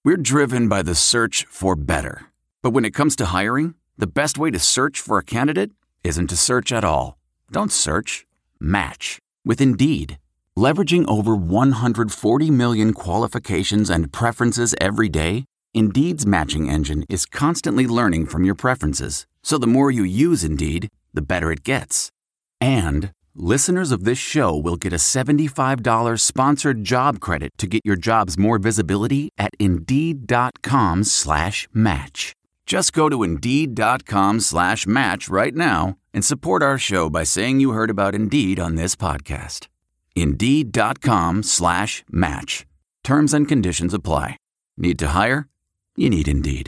We're driven by the search for better. But when it comes to hiring, the best way to search for a candidate isn't to search at all. Don't search. Match with Indeed. Leveraging over 140 million qualifications and preferences every day, Indeed's matching engine is constantly learning from your preferences. So the more you use Indeed, the better it gets. And listeners of this show will get a $75 sponsored job credit to get your jobs more visibility at Indeed.com/match. Just go to Indeed.com/match right now and support our show by saying you heard about Indeed on this podcast. Indeed.com/match. Terms and conditions apply. Need to hire? You need Indeed.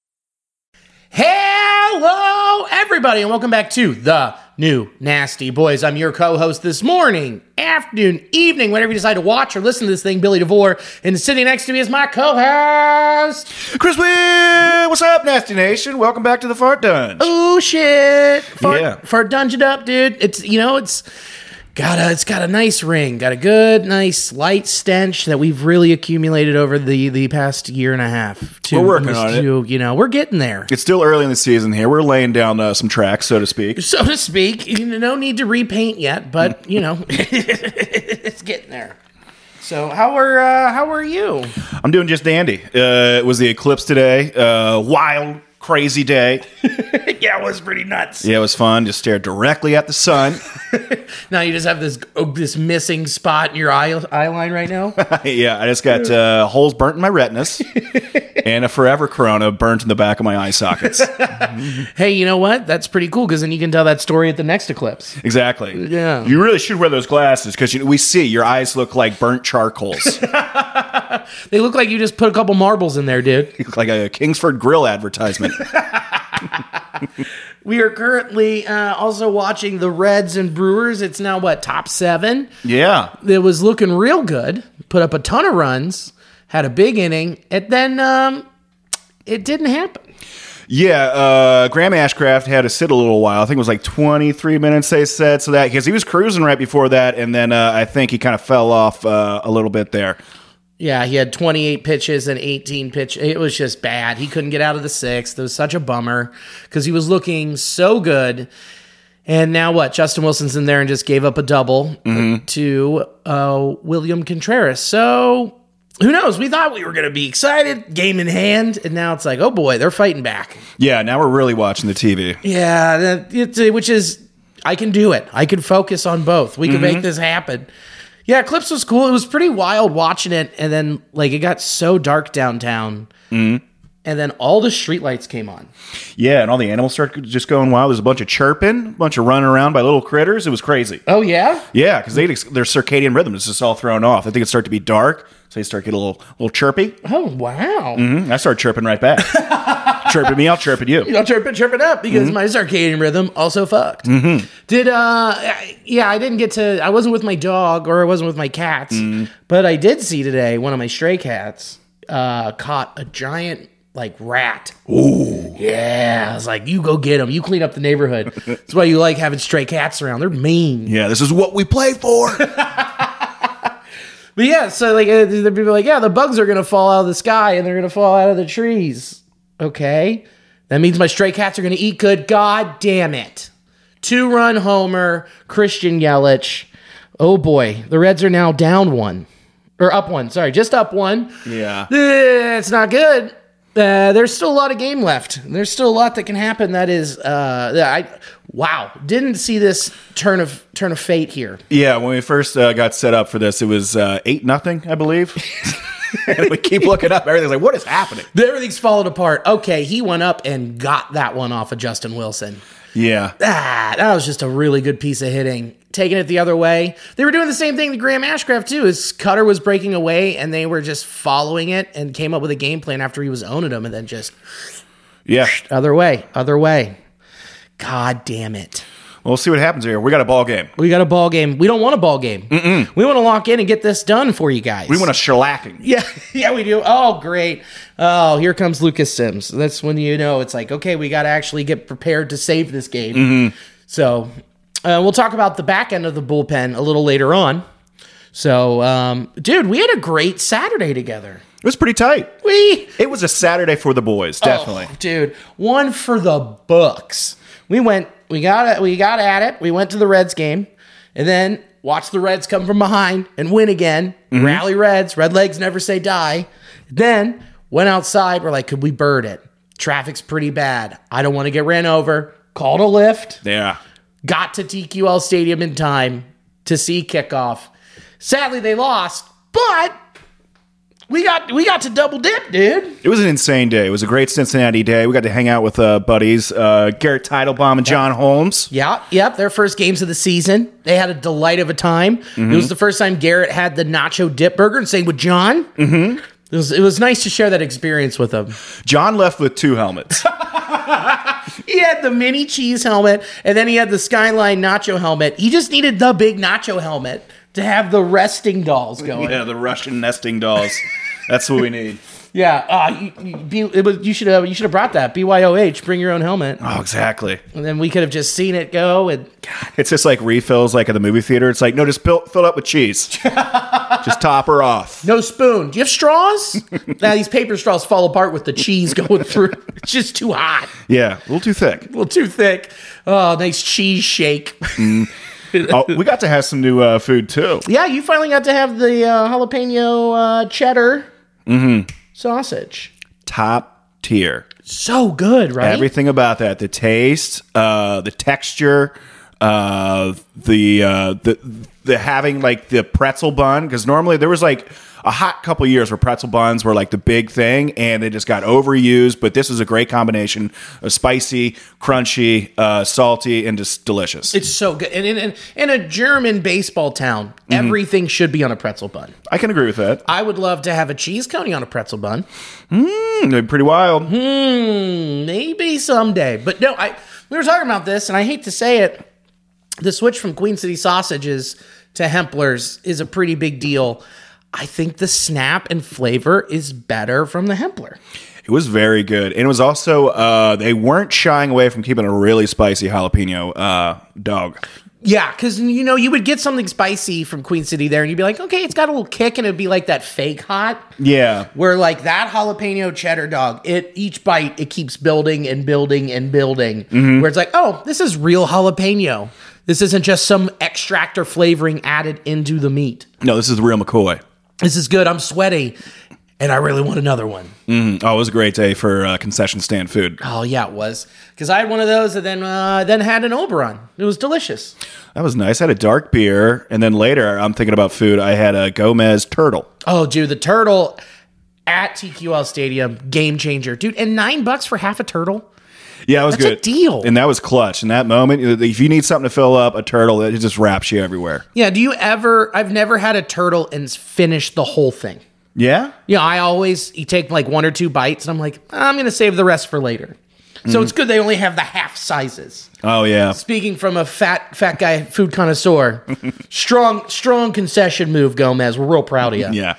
Hello, everybody, and welcome back to the New Nasty Boys. I'm your co-host this morning, afternoon, evening, whenever you decide to watch or listen to this thing, Billy DeVore, and sitting next to me is my co-host, Chris Will! What's up, Nasty Nation? Welcome back to the Fart Dunge. Oh shit! Yeah. Fart Dungeon up, dude. It's got a nice ring, got a good, nice, light stench that we've really accumulated over the past year and a half. We're working on it. We're getting there. It's still early in the season here. We're laying down some tracks, so to speak. So to speak. No need to repaint yet, but, it's getting there. So how are you? I'm doing just dandy. It was the eclipse today. Wild, crazy day. Yeah, it was pretty nuts. Yeah, it was fun. Just stared directly at the sun. Now you just have this missing spot in your eye line right now? Yeah, I just got holes burnt in my retinas and a forever corona burnt in the back of my eye sockets. Hey, you know what? That's pretty cool because then you can tell that story at the next eclipse. Exactly. Yeah. You really should wear those glasses because we see your eyes look like burnt charcoals. They look like you just put a couple marbles in there, dude. You look like a Kingsford Grill advertisement. We are currently also watching the Reds and Brewers. It's now, top 7? Yeah. It was looking real good. Put up a ton of runs. Had a big inning. And then it didn't happen. Yeah, Graham Ashcraft had to sit a little while. I think it was like 23 minutes, they said. So that because he was cruising right before that. And then I think he kind of fell off a little bit there. Yeah, he had 28 pitches and 18 pitch. It was just bad. He couldn't get out of the 6th. It was such a bummer because he was looking so good. And now what? Justin Wilson's in there and just gave up a double to William Contreras. So who knows? We thought we were going to be excited, game in hand, and now it's like, oh boy, they're fighting back. Yeah, now we're really watching the TV. Yeah, which is, I can do it. I can focus on both. We can make this happen. Yeah, Eclipse was cool. It was pretty wild watching it, and then it got so dark downtown, and then all the streetlights came on. Yeah, and all the animals started just going wild. There's a bunch of chirping, a bunch of running around by little critters. It was crazy. Oh, yeah? Yeah, because their circadian rhythm is just all thrown off. I think it started to be dark, so they start getting a little chirpy. Oh, wow. I started chirping right back. Chirping me, I'll chirp at you. I'll chirp it up because my circadian rhythm also fucked. I didn't get to, I wasn't with my dog or I wasn't with my cats, but I did see today one of my stray cats caught a giant rat. Ooh. Yeah. I was like, you go get him. You clean up the neighborhood. That's why you like having stray cats around. They're mean. Yeah, this is what we play for. But yeah, so the people are like, yeah, the bugs are going to fall out of the sky and they're going to fall out of the trees. Okay. That means my stray cats are going to eat good. God damn it. 2-run homer, Christian Yelich. Oh boy. The Reds are now down 1. Or up 1. Sorry, just up 1. Yeah. It's not good. There's still a lot of game left. There's still a lot that can happen. That is, didn't see this turn of fate here. Yeah, when we first got set up for this, it was 8-0, I believe. And we keep looking up. Everything's like, what is happening? Everything's falling apart. Okay, he went up and got that one off of Justin Wilson. Yeah. That was just a really good piece of hitting. Taking it the other way. They were doing the same thing to Graham Ashcraft, too. His cutter was breaking away, and they were just following it and came up with a game plan after he was owning them, and then just... Yeah. Other way. God damn it. Well, we'll see what happens here. We got a ball game. We got a ball game. We don't want a ball game. We want to lock in and get this done for you guys. We want a shellacking. Yeah, we do. Oh, great. Oh, here comes Lucas Sims. That's when you know it's like, okay, we got to actually get prepared to save this game. So we'll talk about the back end of the bullpen a little later on. So, dude, we had a great Saturday together. It was pretty tight. It was a Saturday for the boys, definitely. Dude, one for the books. We got at it. We went to the Reds game and then watched the Reds come from behind and win again. Mm-hmm. Rally Reds. Red legs never say die. Then went outside. We're like, could we bird it? Traffic's pretty bad. I don't want to get ran over. Called a lift. Yeah. Got to TQL Stadium in time to see kickoff. Sadly, they lost, but we got to double dip, dude. It was an insane day. It was a great Cincinnati day. We got to hang out with buddies, Garrett Teitelbaum and John Holmes. Yep. Their first games of the season. They had a delight of a time. Mm-hmm. It was the first time Garrett had the nacho dip burger, and same with John. Mm-hmm. It was nice to share that experience with him. John left with 2 helmets. He had the mini cheese helmet, and then he had the Skyline nacho helmet. He just needed the big nacho helmet to have the resting dolls going. Yeah, the Russian nesting dolls. That's what we need. Yeah, you should have brought that. BYOH, bring your own helmet. Oh, exactly. And then we could have just seen it go. And God. It's just like refills, like at the movie theater. It's like, no, just fill up with cheese. Just top her off. No spoon. Do you have straws? Now these paper straws fall apart with the cheese going through. It's just too hot. Yeah, a little too thick. Oh, nice cheese shake. Oh, we got to have some new food too. Yeah, you finally got to have the jalapeno cheddar sausage. Top tier. So good, right? Everything about that. The taste, the texture, the having like the pretzel bun, because normally there was like a hot couple years where pretzel buns were like the big thing and they just got overused, but this was a great combination of spicy, crunchy, salty, and just delicious. It's so good. And in a German baseball town, everything should be on a pretzel bun. I can agree with that. I would love to have a cheese coney on a pretzel bun. They'd be pretty wild. Maybe someday. But no, we were talking about this, and I hate to say it, the switch from Queen City sausages to Hempler's is a pretty big deal. I think the snap and flavor is better from the Hempler. It was very good. And it was also, they weren't shying away from keeping a really spicy jalapeno dog. Yeah, because, you would get something spicy from Queen City there, and you'd be like, okay, it's got a little kick, and it'd be like that fake hot. Yeah. Where, like, that jalapeno cheddar dog, each bite, it keeps building and building and building. Mm-hmm. Where it's like, oh, this is real jalapeno. This isn't just some extract or flavoring added into the meat. No, this is the real McCoy. This is good. I'm sweaty, and I really want another one. Oh, it was a great day for concession stand food. Oh, yeah, it was. Because I had one of those and then had an Oberon. It was delicious. That was nice. I had a dark beer, and then later, I'm thinking about food, I had a Gomez turtle. Oh, dude, the turtle at TQL Stadium, game changer. Dude, and $9 for half a turtle? Yeah, it was good. That's a deal. And that was clutch. In that moment, if you need something to fill up a turtle, it just wraps you everywhere. Yeah, I've never had a turtle and finished the whole thing. Yeah? Yeah, you take like 1 or 2 bites, and I'm like, I'm going to save the rest for later. So it's good they only have the half sizes. Oh, yeah. Speaking from a fat guy food connoisseur, strong concession move, Gomez. We're real proud of you. Yeah.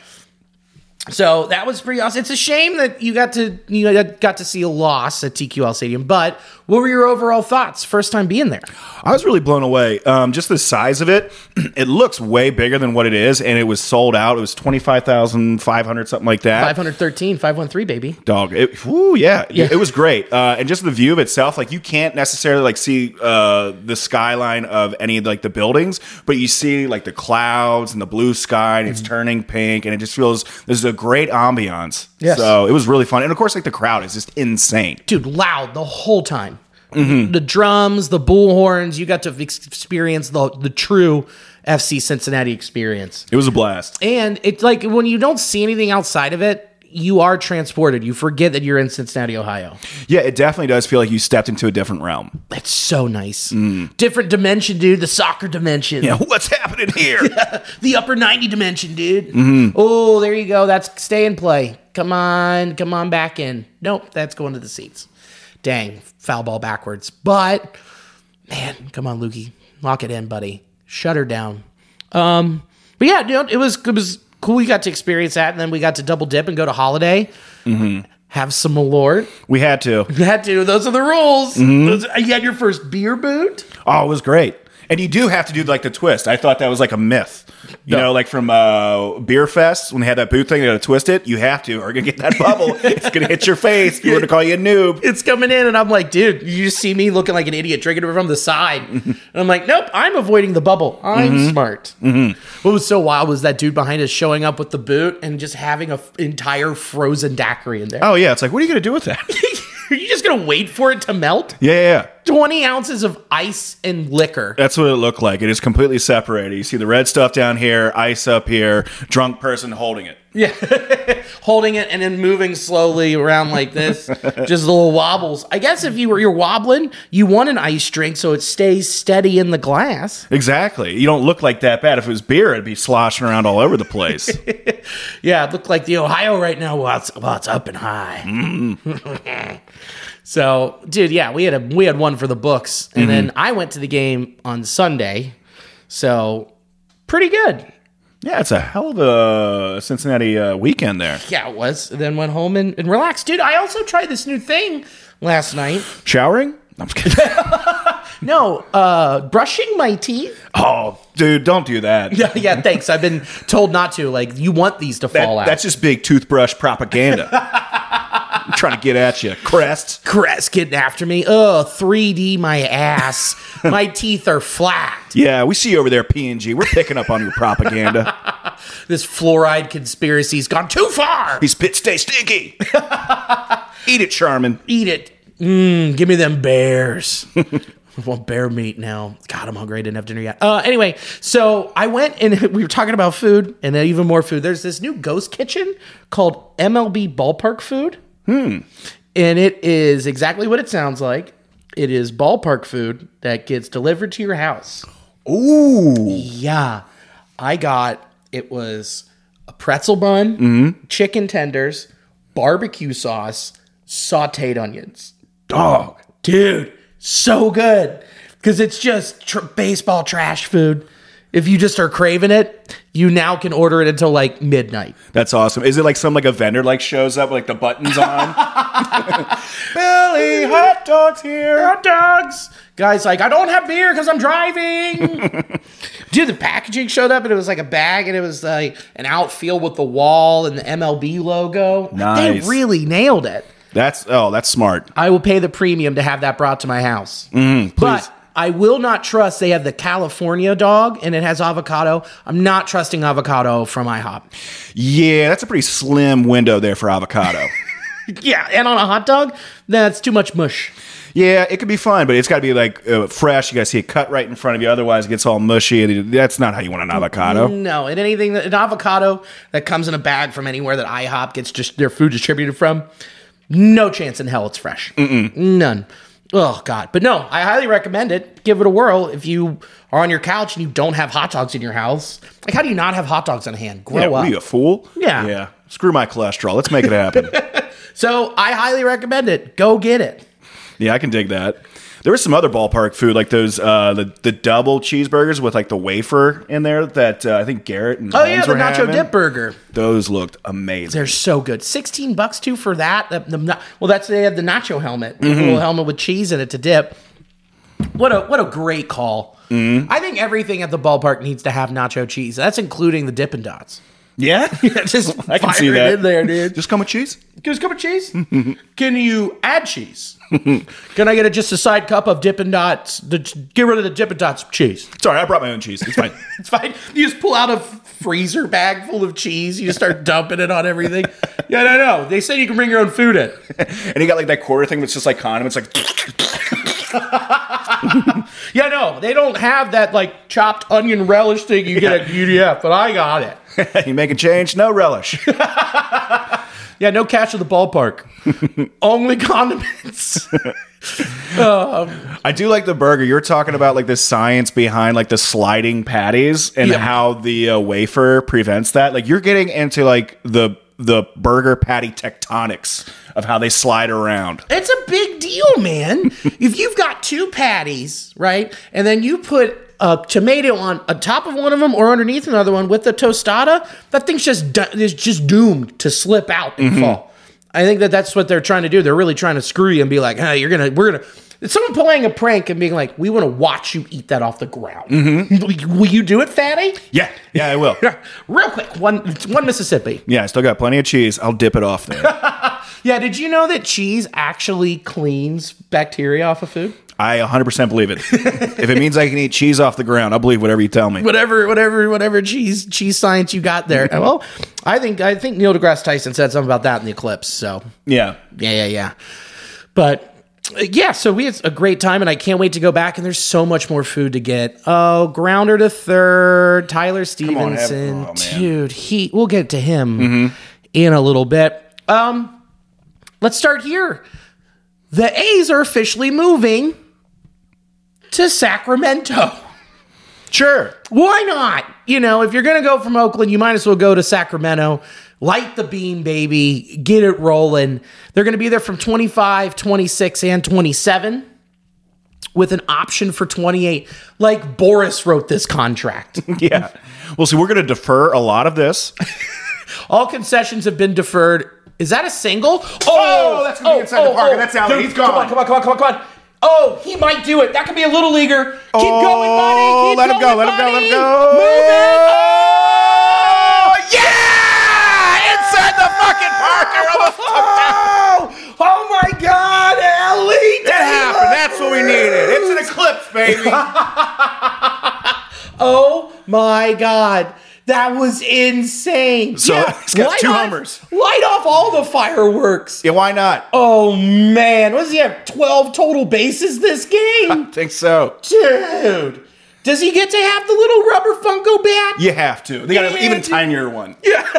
So that was pretty awesome. It's a shame that you got to see a loss at TQL Stadium. But what were your overall thoughts first time being there? I was really blown away. Just the size of it. It looks way bigger than what it is, and it was sold out. It was 25,500, something like that. 513, baby. Dog. It was great. And just the view of itself, like you can't necessarily like see the skyline of any of like the buildings, but you see like the clouds and the blue sky, and it's turning pink, and it just feels there's a great ambiance. Yes. So it was really fun. And of course, like the crowd is just insane. Dude, loud the whole time. Mm-hmm. The drums, the bullhorns, you got to experience the true FC Cincinnati experience. It was a blast. And it's like when you don't see anything outside of it, you are transported. You forget that you're in Cincinnati, Ohio. Yeah, it definitely does feel like you stepped into a different realm. It's so nice. Different dimension, dude. The soccer dimension. Yeah, what's happening here? The upper 90 dimension, dude. Mm-hmm. Oh, there you go. That's stay and play. Come on back in. Nope, that's going to the seats. Dang, foul ball backwards. But, man, come on, Lukey. Lock it in, buddy. Shut her down. But yeah, it was cool. We got to experience that, and then we got to double dip and go to Holiday. Mm-hmm. Have some Malort. We had to. You had to. Those are the rules. Mm-hmm. You had your first beer boot. Oh, it was great. And you do have to do like the twist. I thought that was like a myth. You know, like from Beer Fest, when they had that boot thing, they had to twist it. You have to, or you're going to get that bubble. It's going to hit your face. People are going to call you a noob. It's coming in, and I'm like, dude, you just see me looking like an idiot drinking it from the side. And I'm like, nope, I'm avoiding the bubble. I'm smart. What was so wild was that dude behind us showing up with the boot and just having an entire frozen daiquiri in there. Oh, yeah. It's like, what are you going to do with that? Are you just going to wait for it to melt? Yeah. 20 ounces of ice and liquor. That's what it looked like. It is completely separated. You see the red stuff down here, ice up here, drunk person holding it. Yeah. Holding it and then moving slowly around like this. Just little wobbles. I guess if you're wobbling, you want an ice drink so it stays steady in the glass. Exactly. You don't look like that bad. If it was beer, it'd be sloshing around all over the place. Yeah, it looked like the Ohio right now. Well, it's up and high. So, dude, yeah, we had one for the books. And then I went to the game on Sunday. So, pretty good. Yeah, it's a hell of a Cincinnati weekend there. Yeah, it was. Then went home and relaxed. Dude, I also tried this new thing last night. Showering? I'm just kidding. No, brushing my teeth. Oh, dude, don't do that. Yeah, thanks. I've been told not to. Like, you want these to fall out. That's just big toothbrush propaganda. I'm trying to get at you. Crest getting after me. Oh, 3D my ass. My teeth are flat. Yeah, we see you over there, P&G. We're picking up on your propaganda. This fluoride conspiracy's gone too far. These pits stay stinky. Eat it, Charmin. Eat it. Give me them bears. I want bear meat now. God, I'm hungry. I didn't have dinner yet. Anyway, so I went and we were talking about food and then even more food. There's this new ghost kitchen called MLB Ballpark Food. And it is exactly what it sounds like. It is ballpark food that gets delivered to your house. Ooh. Yeah. It was a pretzel bun, chicken tenders, barbecue sauce, sauteed onions. Dog. Dude, so good. Because it's just baseball trash food. If you just are craving it, you now can order it until like midnight. That's awesome. Is it like a vendor like shows up with like the buttons on? Billy, hot dogs here. Hot dogs. Guy's like, I don't have beer because I'm driving. Dude, the packaging showed up and it was like a bag and it was like an outfield with the wall and the MLB logo. Nice. They really nailed it. That's smart. I will pay the premium to have that brought to my house. Please. But I will not trust. They have the California dog, and it has avocado. I'm not trusting avocado from IHOP. Yeah, that's a pretty slim window there for avocado. Yeah, and on a hot dog, that's too much mush. Yeah, it could be fine, but it's got to be like fresh. You got to see it cut right in front of you. Otherwise, it gets all mushy. And that's not how you want an avocado. No, and an avocado that comes in a bag from anywhere that IHOP gets just their food distributed from, no chance in hell it's fresh. None. Oh, God. But no, I highly recommend it. Give it a whirl if you are on your couch and you don't have hot dogs in your house. Like, how do you not have hot dogs on hand? Grow up. What are you, a fool? Yeah. Yeah. Screw my cholesterol. Let's make it happen. So I highly recommend it. Go get it. Yeah, I can dig that. There was some other ballpark food, like those the double cheeseburgers with like the wafer in there that I think Garrett and Oh, yeah, Holmes the were nacho having. dip burger. Those looked amazing. They're so good. $16 too for that. They have the nacho helmet, the little helmet with cheese in it to dip. What a great call. I think everything at the ballpark needs to have nacho cheese. That's including the Dippin' Dots. Yeah, Just I can fire see it that in there, dude. Just come with cheese. Just come with cheese. Can you add cheese? Can I get just a side cup of Dippin' Dots? Get rid of the Dippin' Dots cheese. Sorry, I brought my own cheese. It's fine. It's fine. You just pull out a freezer bag full of cheese. You just start dumping it on everything. Yeah, no. They said you can bring your own food in. And you got like that quarter thing that's just like condiments, like. Yeah, no, they don't have that like chopped onion relish thing you get at UDF, but I got it. You making change? No relish. Yeah, no cash at the ballpark. Only condiments. I do like the burger. You're talking about like the science behind like the sliding patties and how the wafer prevents that. Like you're getting into like the burger patty tectonics of how they slide around. It's a big deal, man. If you've got two patties, right, and then you put a tomato on top of one of them or underneath another one with the tostada, that thing's just doomed to slip out and fall. I think that's what they're trying to do. They're really trying to screw you and be like, hey, we're gonna It's someone playing a prank and being like, we want to watch you eat that off the ground. Will you do it, fatty? Yeah, I will. Real quick, one Mississippi. Yeah, I still got plenty of cheese. I'll dip it off there. Yeah, did you know that cheese actually cleans bacteria off of food? I 100% believe it. If it means I can eat cheese off the ground, I'll believe whatever you tell me. Whatever cheese science you got there. Well, I think Neil deGrasse Tyson said something about that in the Eclipse. So Yeah. But yeah, so we had a great time, and I can't wait to go back. And there's so much more food to get. Oh, Grounder to third, Tyler Stevenson, man. dude. We'll get to him in a little bit. Let's start here. The A's are officially moving to Sacramento. Sure. Why not? You know, if you're going to go from Oakland, you might as well go to Sacramento. Light the beam, baby. Get it rolling. They're going to be there from 25, 26, and 27 with an option for 28. Like Boris wrote this contract. Yeah. Well, see, we're going to defer a lot of this. All concessions have been deferred. Is that a single? That's going to be inside the park, and that's out. Dude, He's gone. Come on. Oh, he might do it. That could be a little leaguer. Keep going, buddy. Keep let him go. buddy. Move it. Yeah! Inside the fucking park. Oh my God, Ellie! It happened. That's what we needed. It's an eclipse, baby. Oh my God. That was insane. So he's got two homers. Light off all the fireworks. Yeah, why not? Oh man. What does he have? 12 total bases this game? I think so. Dude. Does he get to have the little rubber Funko bat? You have to. They got an even tinier one.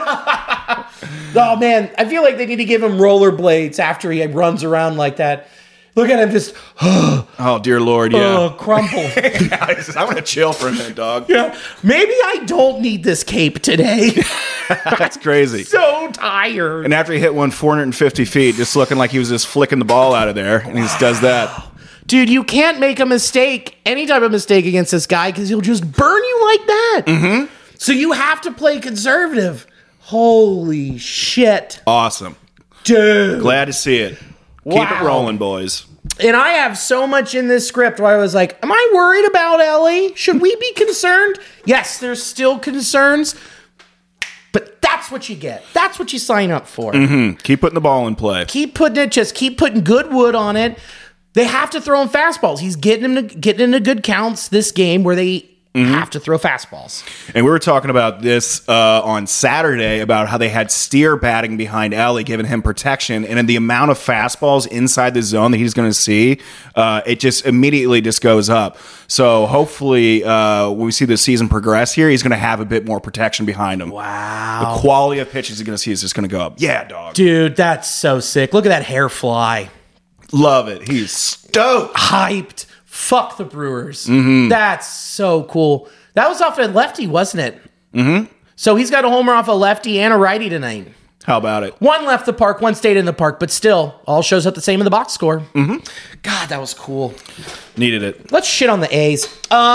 Oh man, I feel like they need to give him rollerblades after he runs around like that. Look at him just, oh, dear Lord, yeah. Crumple. I'm going to chill for a minute, dog. Yeah. Maybe I don't need this cape today. That's crazy. So tired. And after he hit one 450 feet, just looking like he was just flicking the ball out of there, and he just does that. Dude, you can't make a mistake, any type of mistake against this guy, because he'll just burn you like that. Mm-hmm. So you have to play conservative. Holy shit. Awesome. Dude. Glad to see it. Keep it rolling, boys. And I have so much in this script where I was like, am I worried about Ellie? Should we be concerned? Yes, there's still concerns, but that's what you get. That's what you sign up for. Mm-hmm. Keep putting the ball in play. Keep putting good wood on it. They have to throw him fastballs. He's getting into good counts this game where they have to throw fastballs. And we were talking about this on Saturday about how they had Steer batting behind Ellie, giving him protection. And in the amount of fastballs inside the zone that he's going to see, it just immediately just goes up. So hopefully when we see the season progress here, he's going to have a bit more protection behind him. Wow. The quality of pitches he's going to see is just going to go up. Yeah, dog. Dude, that's so sick. Look at that hair fly. Love it. He's stoked. Hyped. Fuck the Brewers. Mm-hmm. That's so cool. That was off a lefty, wasn't it? Mm-hmm. So he's got a homer off a lefty and a righty tonight. How about it? One left the park, one stayed in the park, but still, all shows up the same in the box score. Mm-hmm. God, that was cool. Needed it. Let's shit on the A's.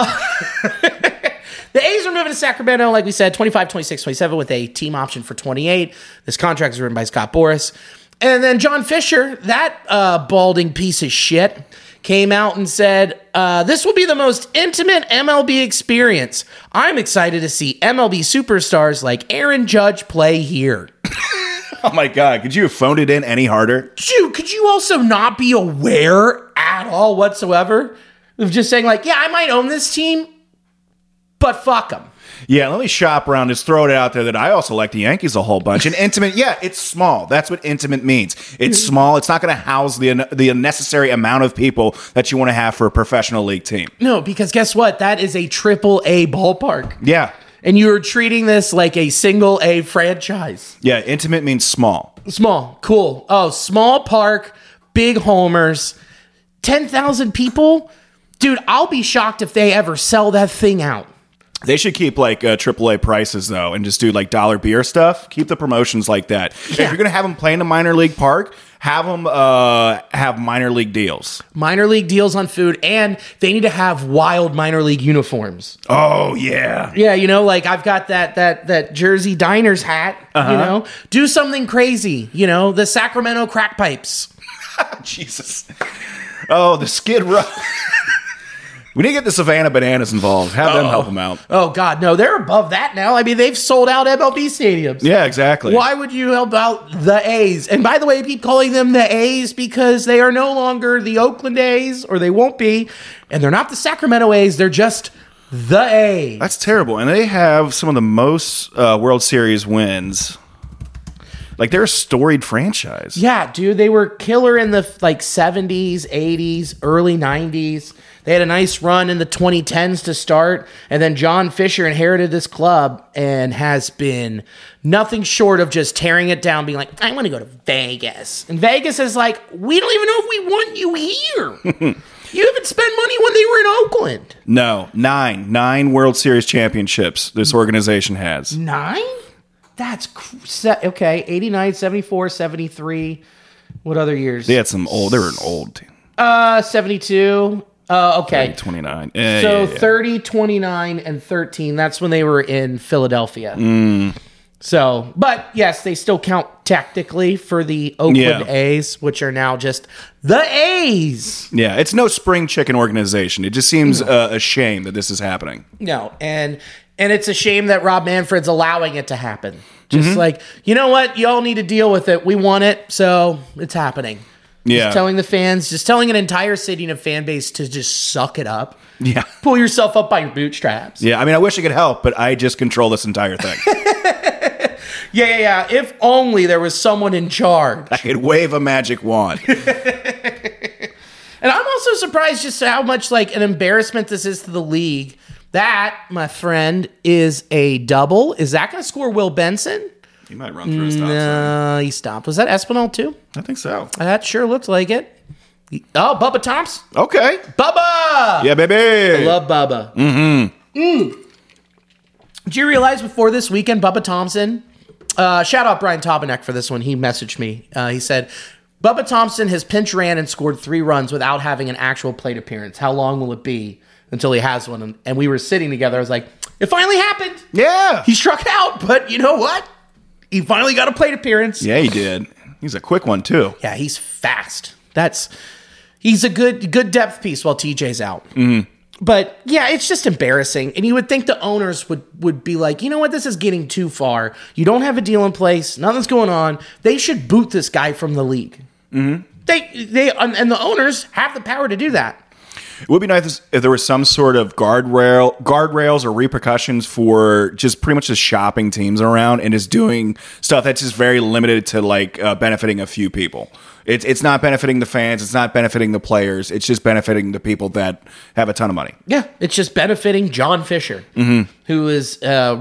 The A's are moving to Sacramento, like we said, 25, 26, 27 with a team option for 28. This contract is written by Scott Boras. And then John Fisher, that balding piece of shit, came out and said, this will be the most intimate MLB experience. I'm excited to see MLB superstars like Aaron Judge play here. Oh my God, could you have phoned it in any harder? Dude, could you also not be aware at all whatsoever of just saying like, yeah, I might own this team, but fuck them. Yeah, let me shop around. Just throw it out there that I also like the Yankees a whole bunch. And intimate, yeah, it's small. That's what intimate means. It's small. It's not going to house the unnecessary amount of people that you want to have for a professional league team. No, because guess what? That is a AAA ballpark. Yeah. And you're treating this like a single A franchise. Yeah, intimate means small. Small. Cool. Oh, small park, big homers, 10,000 people. Dude, I'll be shocked if they ever sell that thing out. They should keep like AAA prices though, and just do like dollar beer stuff. Keep the promotions like that. Yeah. If you're gonna have them play in a minor league park, have them have minor league deals. Minor league deals on food, and they need to have wild minor league uniforms. Oh yeah, yeah. You know, like I've got that Jersey Diners hat. You know, do something crazy. You know, the Sacramento crack pipes. Jesus. Oh, the Skid Row. We need to get the Savannah Bananas involved. Have them help them out. Oh, God, no. They're above that now. I mean, they've sold out MLB stadiums. Yeah, exactly. Why would you help out the A's? And by the way, I keep calling them the A's because they are no longer the Oakland A's, or they won't be. And they're not the Sacramento A's. They're just the A's. That's terrible. And they have some of the most World Series wins. Like, they're a storied franchise. Yeah, dude. They were killer in the 70s, 80s, early 90s. They had a nice run in the 2010s to start, and then John Fisher inherited this club and has been nothing short of just tearing it down, being like, I want to go to Vegas. And Vegas is like, we don't even know if we want you here. You haven't spent money when they were in Oakland. No, 9 World Series championships this organization has. 9? That's okay. 89, 74, 73. What other years? They had some old. They were an old team. 72. Okay. 29. So 30, 29, and 13. That's when they were in Philadelphia. So, but yes, they still count tactically for the Oakland A's, which are now just the A's. Yeah, it's no spring chicken organization. It just seems a shame that this is happening. No, and it's a shame that Rob Manfred's allowing it to happen. Just like, you know what? You all need to deal with it. We want it, so it's happening. Yeah. Just telling the fans, just telling an entire city and a fan base to just suck it up. Yeah. Pull yourself up by your bootstraps. Yeah, I mean, I wish I could help, but I just control this entire thing. Yeah. If only there was someone in charge. I could wave a magic wand. And I'm also surprised just how much like an embarrassment this is to the league. That, my friend, is a double. Is that going to score Will Benson? He might run through his stop sign. No, he stopped. Was that Espinal too? I think so. That sure looks like it. Oh, Bubba Thompson. Okay. Bubba! Yeah, baby. I love Bubba. Did you realize before this weekend, Bubba Thompson, shout out Brian Tobanek for this one. He messaged me. He said, Bubba Thompson has pinch ran and scored 3 runs without having an actual plate appearance. How long will it be until he has one? And we were sitting together. I was like, it finally happened. Yeah. He struck out, but you know what? He finally got a plate appearance. Yeah, he did. He's a quick one, too. Yeah, he's fast. He's a good depth piece while TJ's out. But yeah, it's just embarrassing. And you would think the owners would be like, you know what, this is getting too far. You don't have a deal in place. Nothing's going on. They should boot this guy from the league. They and the owners have the power to do that. It would be nice if there was some sort of guardrails or repercussions for just pretty much just shopping teams around and just doing stuff that's just very limited to like benefiting a few people. It's not benefiting the fans. It's not benefiting the players. It's just benefiting the people that have a ton of money. Yeah, it's just benefiting John Fisher, who is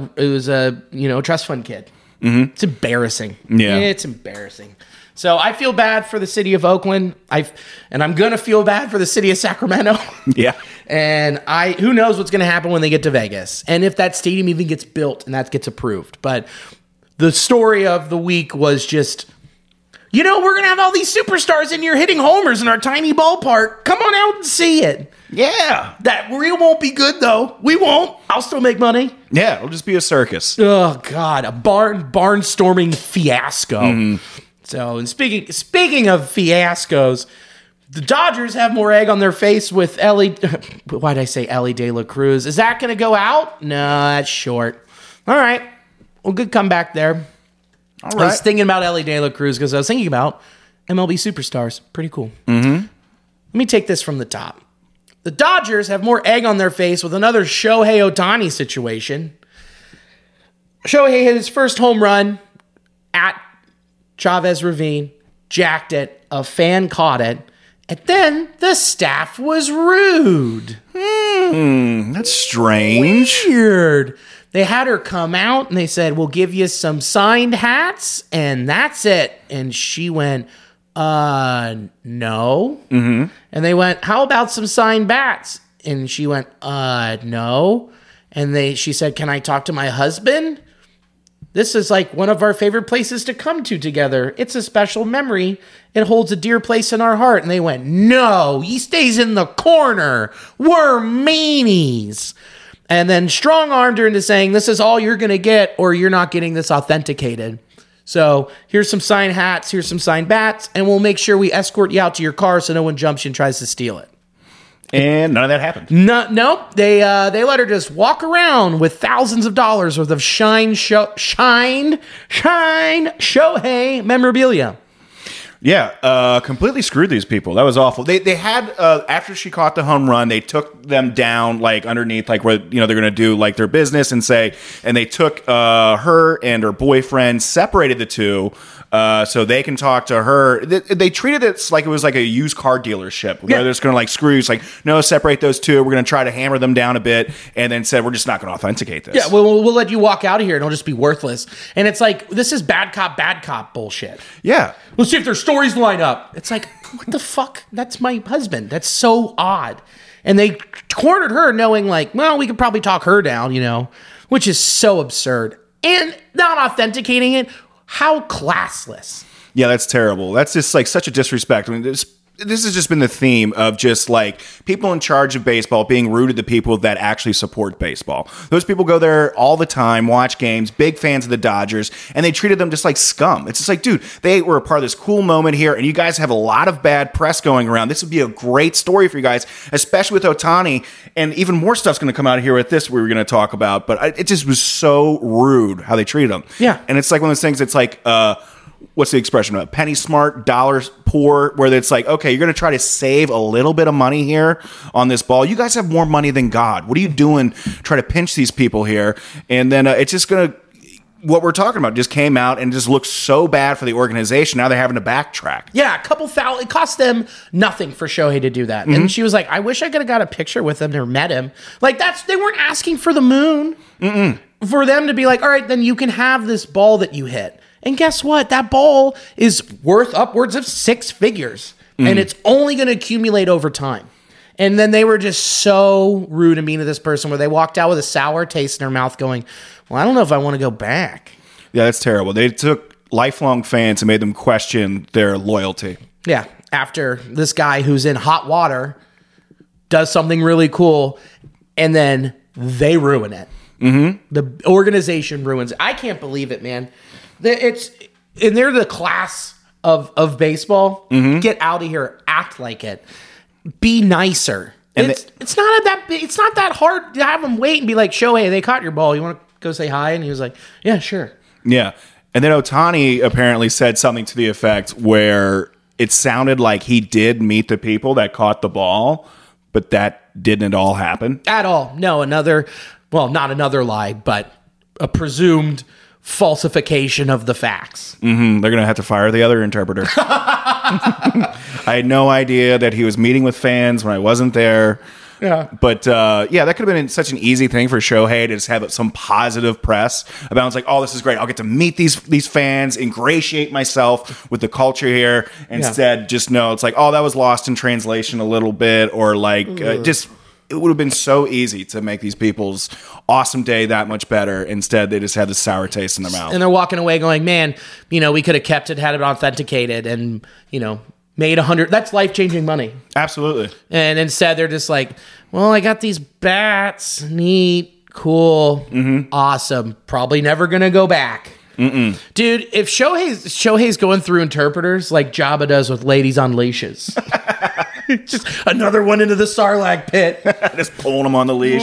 a trust fund kid. It's embarrassing. Yeah, it's embarrassing. So I feel bad for the city of Oakland. And I'm gonna feel bad for the city of Sacramento. Yeah. And who knows what's gonna happen when they get to Vegas, and if that stadium even gets built and that gets approved. But the story of the week was just, we're gonna have all these superstars in here hitting homers in our tiny ballpark. Come on out and see it. Yeah. That real won't be good though. We won't. I'll still make money. Yeah, it'll just be a circus. Oh God, a barnstorming fiasco. So, and speaking of fiascos, the Dodgers have more egg on their face with why'd I say Ellie De La Cruz? Is that going to go out? No, that's short. All right. Well, good comeback there. All right. I was thinking about Ellie De La Cruz because I was thinking about MLB superstars. Pretty cool. Let me take this from the top. The Dodgers have more egg on their face with another Shohei Ohtani situation. Shohei hit his first home run at Chavez Ravine, jacked it, a fan caught it, and then the staff was rude. That's strange. Weird. They had her come out and they said, we'll give you some signed hats, and that's it. And she went, no. And they went, how about some signed bats? And she went, no. And she said, can I talk to my husband? This is like one of our favorite places to come to together. It's a special memory. It holds a dear place in our heart. And they went, no, he stays in the corner. We're meanies. And then strong-armed her into saying, this is all you're going to get, or you're not getting this authenticated. So here's some signed hats, here's some signed bats, and we'll make sure we escort you out to your car so no one jumps you and tries to steal it. And none of that happened. No, they let her just walk around with thousands of dollars worth of shine Shohei memorabilia. Yeah, completely screwed these people. That was awful. They had after she caught the home run, they took them down like underneath, like where they're going to do like their business and they took her and her boyfriend, separated the two. So they can talk to her. They treated it like it was like a used car dealership where they're just going to like screw you. It's like, no, separate those two. We're going to try to hammer them down a bit, and then said we're just not going to authenticate this. Yeah, we'll let you walk out of here, and it'll just be worthless. And it's like, this is bad cop bullshit. Yeah. Let's see if their stories line up. It's like, what the fuck? That's my husband. That's so odd. And they cornered her knowing like, well, we could probably talk her down, which is so absurd. And not authenticating it. How classless. Yeah, that's terrible. That's just like such a disrespect. I mean, this has just been the theme of just like people in charge of baseball being rude to the people that actually support baseball. Those people go there all the time, watch games, big fans of the Dodgers, and they treated them just like scum. It's just like, dude, they were a part of this cool moment here, and you guys have a lot of bad press going around. This would be a great story for you guys, especially with Ohtani, and even more stuff's going to come out of here with this we were going to talk about, but it just was so rude how they treated them. Yeah. And it's like one of those things, it's like, what's the expression? Penny smart, dollars poor, where it's like, okay, you're going to try to save a little bit of money here on this ball. You guys have more money than God. What are you doing trying to pinch these people here? And then it's just going to, what we're talking about just came out and just looks so bad for the organization. Now they're having to backtrack. Yeah, a couple thousand. It cost them nothing for Shohei to do that. Mm-hmm. And she was like, I wish I could have got a picture with him or met him. Like, they weren't asking for the moon. Mm-mm. For them to be like, all right, then you can have this ball that you hit. And guess what? That ball is worth upwards of 6 figures. And it's only going to accumulate over time. And then they were just so rude and mean to this person where they walked out with a sour taste in their mouth going, well, I don't know if I want to go back. Yeah, that's terrible. They took lifelong fans and made them question their loyalty. Yeah, after this guy who's in hot water does something really cool, and then they ruin it. Mm-hmm. The organization ruins it. I can't believe it, man. They're the class of baseball. Mm-hmm. Get out of here. Act like it. Be nicer. And it's not that hard to have them wait and be like, Shohei, they caught your ball. You want to go say hi? And he was like, yeah, sure. Yeah. And then Ohtani apparently said something to the effect where it sounded like he did meet the people that caught the ball, but that didn't at all happen. At all. No, not another lie, but a presumed falsification of the facts. Mm-hmm. They're going to have to fire the other interpreter. I had no idea that he was meeting with fans when I wasn't there. Yeah. But, that could have been such an easy thing for Shohei to just have some positive press about. It's like, oh, this is great. I'll get to meet these fans, ingratiate myself with the culture here. Instead, just know it's like, oh, that was lost in translation a little bit. Or like, it would have been so easy to make these people's awesome day that much better. Instead, they just had this sour taste in their mouth. And they're walking away going, man, we could have kept it, had it authenticated, and, made 100. That's life-changing money. Absolutely. And instead, they're just like, well, I got these bats. Neat. Cool. Mm-hmm. Awesome. Probably never going to go back. Mm-mm. Dude, if Shohei's going through interpreters like Jabba does with ladies on leashes. Just another one into the Sarlacc pit. Just pulling them on the leash.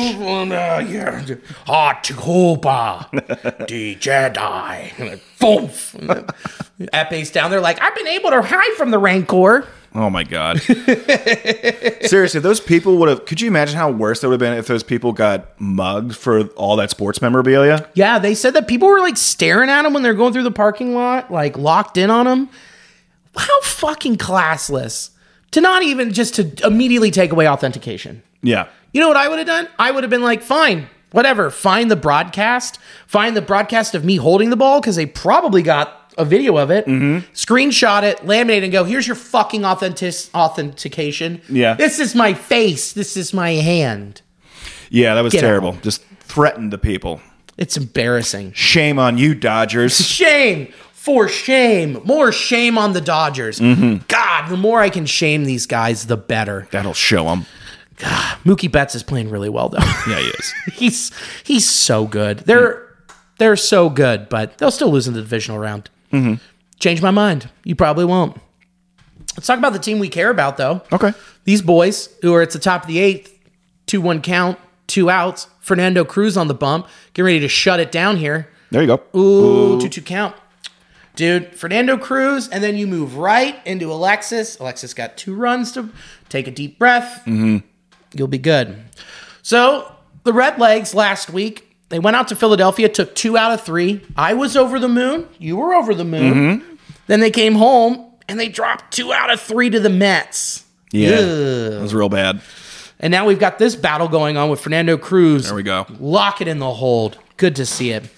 Jehovah, the Jedi. Boom. Eppe's down there like, I've been able to hide from the Rancor. Oh my God. Seriously, if those people could you imagine how worse it would have been if those people got mugged for all that sports memorabilia? Yeah, they said that people were like staring at them when they're going through the parking lot, like locked in on them. How fucking classless. To not even just to immediately take away authentication. Yeah. You know what I would have done? I would have been like, fine, whatever. Find the broadcast of me holding the ball, because they probably got a video of it. Mm-hmm. Screenshot it, laminate it, and go, here's your fucking authentication. Yeah. This is my face. This is my hand. Yeah, that was terrible. Just threatened the people. It's embarrassing. Shame on you, Dodgers. Shame. For shame. More shame on the Dodgers. Mm-hmm. God, the more I can shame these guys, the better. That'll show them. God, Mookie Betts is playing really well, though. Yeah, he is. He's so good. They're so good, but they'll still lose in the divisional round. Change my mind. You probably won't. Let's talk about the team we care about, though. Okay. These boys who are at the top of the 8th, 2-1 count, 2 outs. Fernando Cruz on the bump. Getting ready to shut it down here. There you go. Ooh, 2-2 count. Dude, Fernando Cruz, and then you move right into Alexis. Alexis got 2 runs to take a deep breath. You'll be good. So, the Redlegs last week, they went out to Philadelphia, took 2 out of 3. I was over the moon. You were over the moon. Then they came home, and they dropped 2 out of 3 to the Mets. Yeah, Ugh. it was real bad. And now we've got this battle going on with Fernando Cruz. There we go. Lock it in the hold. Good to see it.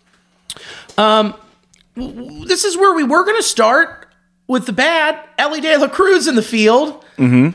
This is where we were going to start with the bad. Elly De La Cruz in the field.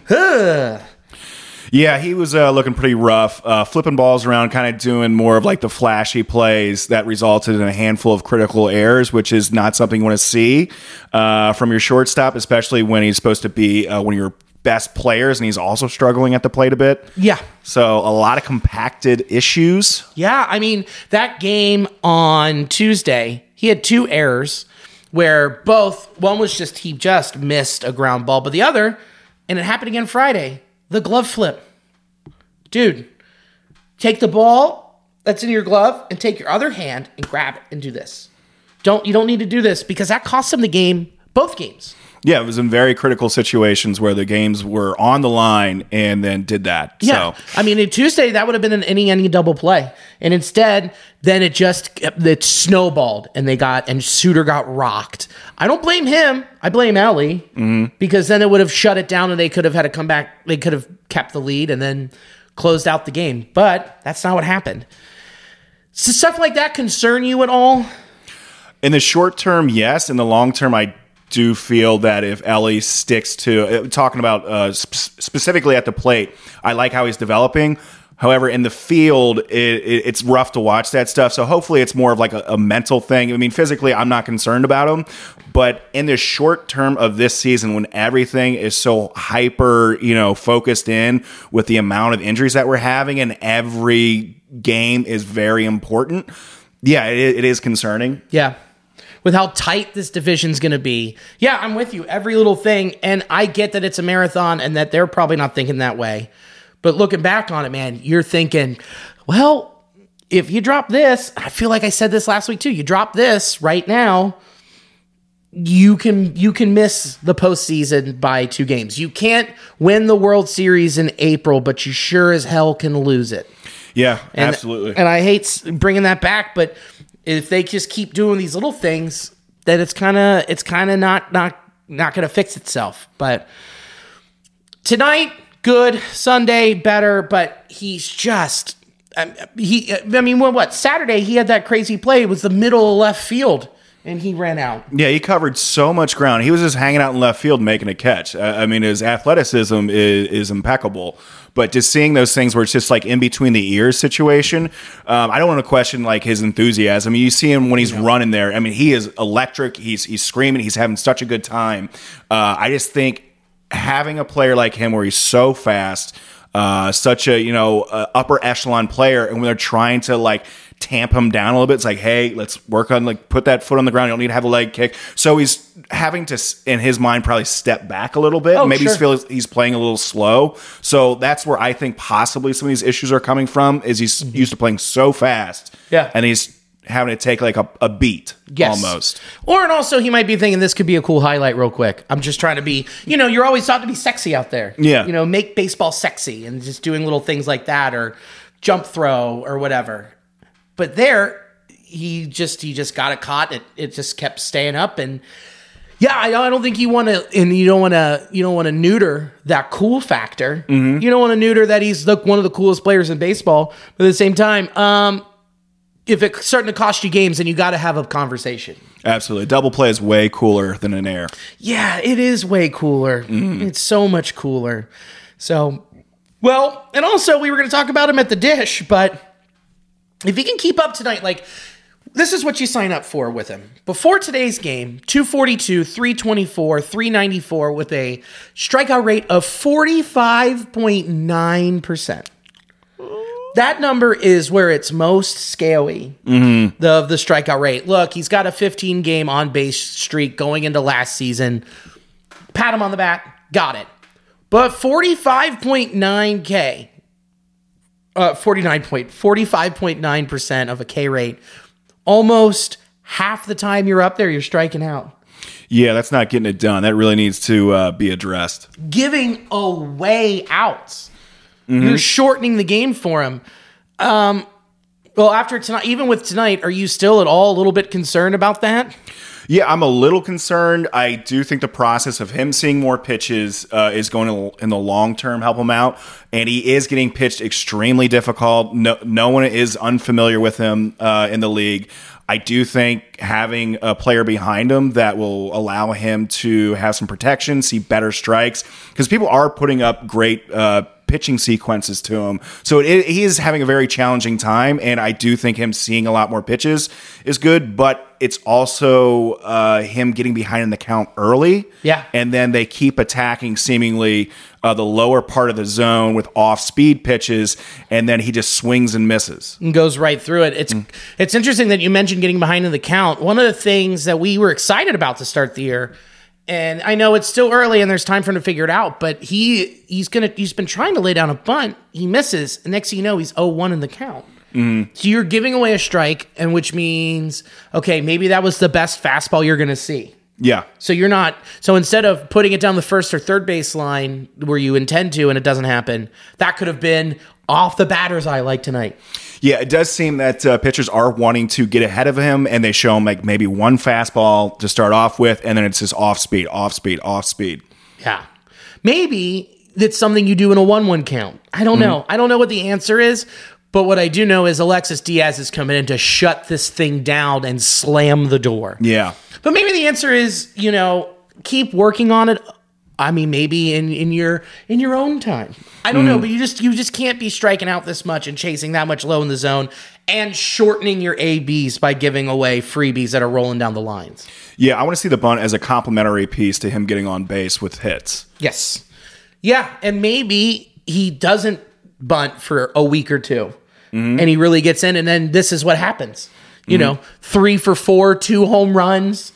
Yeah, he was looking pretty rough, flipping balls around, kind of doing more of like the flashy plays that resulted in a handful of critical errors, which is not something you want to see from your shortstop, especially when he's supposed to be one of your best players, and he's also struggling at the plate a bit. Yeah. So a lot of compacted issues. Yeah, I mean, that game on Tuesday, he had 2 errors where one was just, he just missed a ground ball, but the other, and it happened again Friday, the glove flip. Dude, take the ball that's in your glove and take your other hand and grab it and do this. You don't need to do this because that cost him the game, both games. Yeah, it was in very critical situations where the games were on the line and then did that. Yeah. So. I mean, in Tuesday, that would have been an any double play. And instead, then it snowballed and Suter got rocked. I don't blame him. I blame Elly because then it would have shut it down and they could have had to come back. They could have kept the lead and then closed out the game. But that's not what happened. So stuff like that concern you at all? In the short term, yes. In the long term, I do feel that if Elly sticks to talking about specifically at the plate, I like how he's developing. However, in the field, it's rough to watch that stuff. So hopefully it's more of like a mental thing. I mean, physically, I'm not concerned about him. But in the short term of this season, when everything is so hyper, focused in with the amount of injuries that we're having and every game is very important, yeah, it is concerning. Yeah. With how tight this division's going to be. Yeah, I'm with you. Every little thing. And I get that it's a marathon and that they're probably not thinking that way. But looking back on it, man, you're thinking, well, if you drop this, I feel like I said this last week too, you drop this right now, you can miss the postseason by 2 games. You can't win the World Series in April, but you sure as hell can lose it. Yeah, absolutely. And I hate bringing that back, but if they just keep doing these little things, then it's kind of not going to fix itself. But tonight, good. Sunday, better. But he's just Saturday he had that crazy play. It was the middle of left field, and he ran out. Yeah, he covered so much ground. He was just hanging out in left field making a catch. I mean, his athleticism is impeccable. But just seeing those things where it's just like in between the ears situation, I don't want to question like his enthusiasm. You see him when he's running there. I mean, he is electric. He's screaming. He's having such a good time. I just think having a player like him where he's so fast, such a upper echelon player, and when they're trying to like tamp him down a little bit, it's like, hey, let's work on like put that foot on the ground. You don't need to have a leg kick. So he's having to, in his mind, probably step back a little bit. Maybe he's playing a little slow. So that's where I think possibly some of these issues are coming from. Is he's used to playing so fast, and he's having to take like a beat almost. And also he might be thinking this could be a cool highlight real quick. I'm just trying to be, you're always taught to be sexy out there. Yeah. Make baseball sexy and just doing little things like that or jump throw or whatever. But there, he just got it caught. It just kept staying up, and yeah, I don't think you want to, and you don't want to neuter that cool factor. You don't want to neuter that he's one of the coolest players in baseball. But at the same time, if it's starting to cost you games, then you got to have a conversation. Absolutely, double play is way cooler than an air. Yeah, it is way cooler. It's so much cooler. So, well, and also we were going to talk about him at the dish, but if he can keep up tonight, like, this is what you sign up for with him. Before today's game, 242, 324, 394 with a strikeout rate of 45.9%. that number is where it's most scaly of the strikeout rate. Look, he's got a 15-game on-base streak going into last season. Pat him on the back. Got it. But 45.9% of a K rate, almost half the time you're up there, you're striking out. Yeah, that's not getting it done. That really needs to be addressed. Giving away outs. You're shortening the game for him. Well, after tonight, even with tonight, are you still at all a little bit concerned about that? Yeah, I'm a little concerned. I do think the process of him seeing more pitches is going to, in the long term, help him out. And he is getting pitched extremely difficult. No one is unfamiliar with him in the league. I do think having a player behind him that will allow him to have some protection, see better strikes, because people are putting up great pitching sequences to him. So he is having a very challenging time, and I do think him seeing a lot more pitches is good, but it's also him getting behind in the count early. Yeah. And then they keep attacking seemingly the lower part of the zone with off-speed pitches, and then he just swings and misses. And goes right through it. It's interesting that you mentioned getting behind in the count. One of the things that we were excited about to start the year, and I know it's still early and there's time for him to figure it out, but he's been trying to lay down a bunt. He misses, and next thing you know, he's 0-1 in the count. So you're giving away a strike, and which means, okay, maybe that was the best fastball you're going to see. Yeah. So instead of putting it down the first or third base line where you intend to and it doesn't happen, that could have been off the batter's eye like tonight. Yeah, it does seem that pitchers are wanting to get ahead of him, and they show him like maybe one fastball to start off with, and then it's just off speed. Yeah. Maybe that's something you do in a 1-1 count. I don't know. I don't know what the answer is, but what I do know is Alexis Diaz is coming in to shut this thing down and slam the door. Yeah. But maybe the answer is, keep working on it. I mean, maybe in your own time. I don't know, but you just can't be striking out this much and chasing that much low in the zone and shortening your ABs by giving away freebies that are rolling down the lines. Yeah, I want to see the bunt as a complementary piece to him getting on base with hits. Yes. Yeah, and maybe he doesn't bunt for a week or two, and he really gets in, and then this is what happens. 3 for 4, 2 home runs,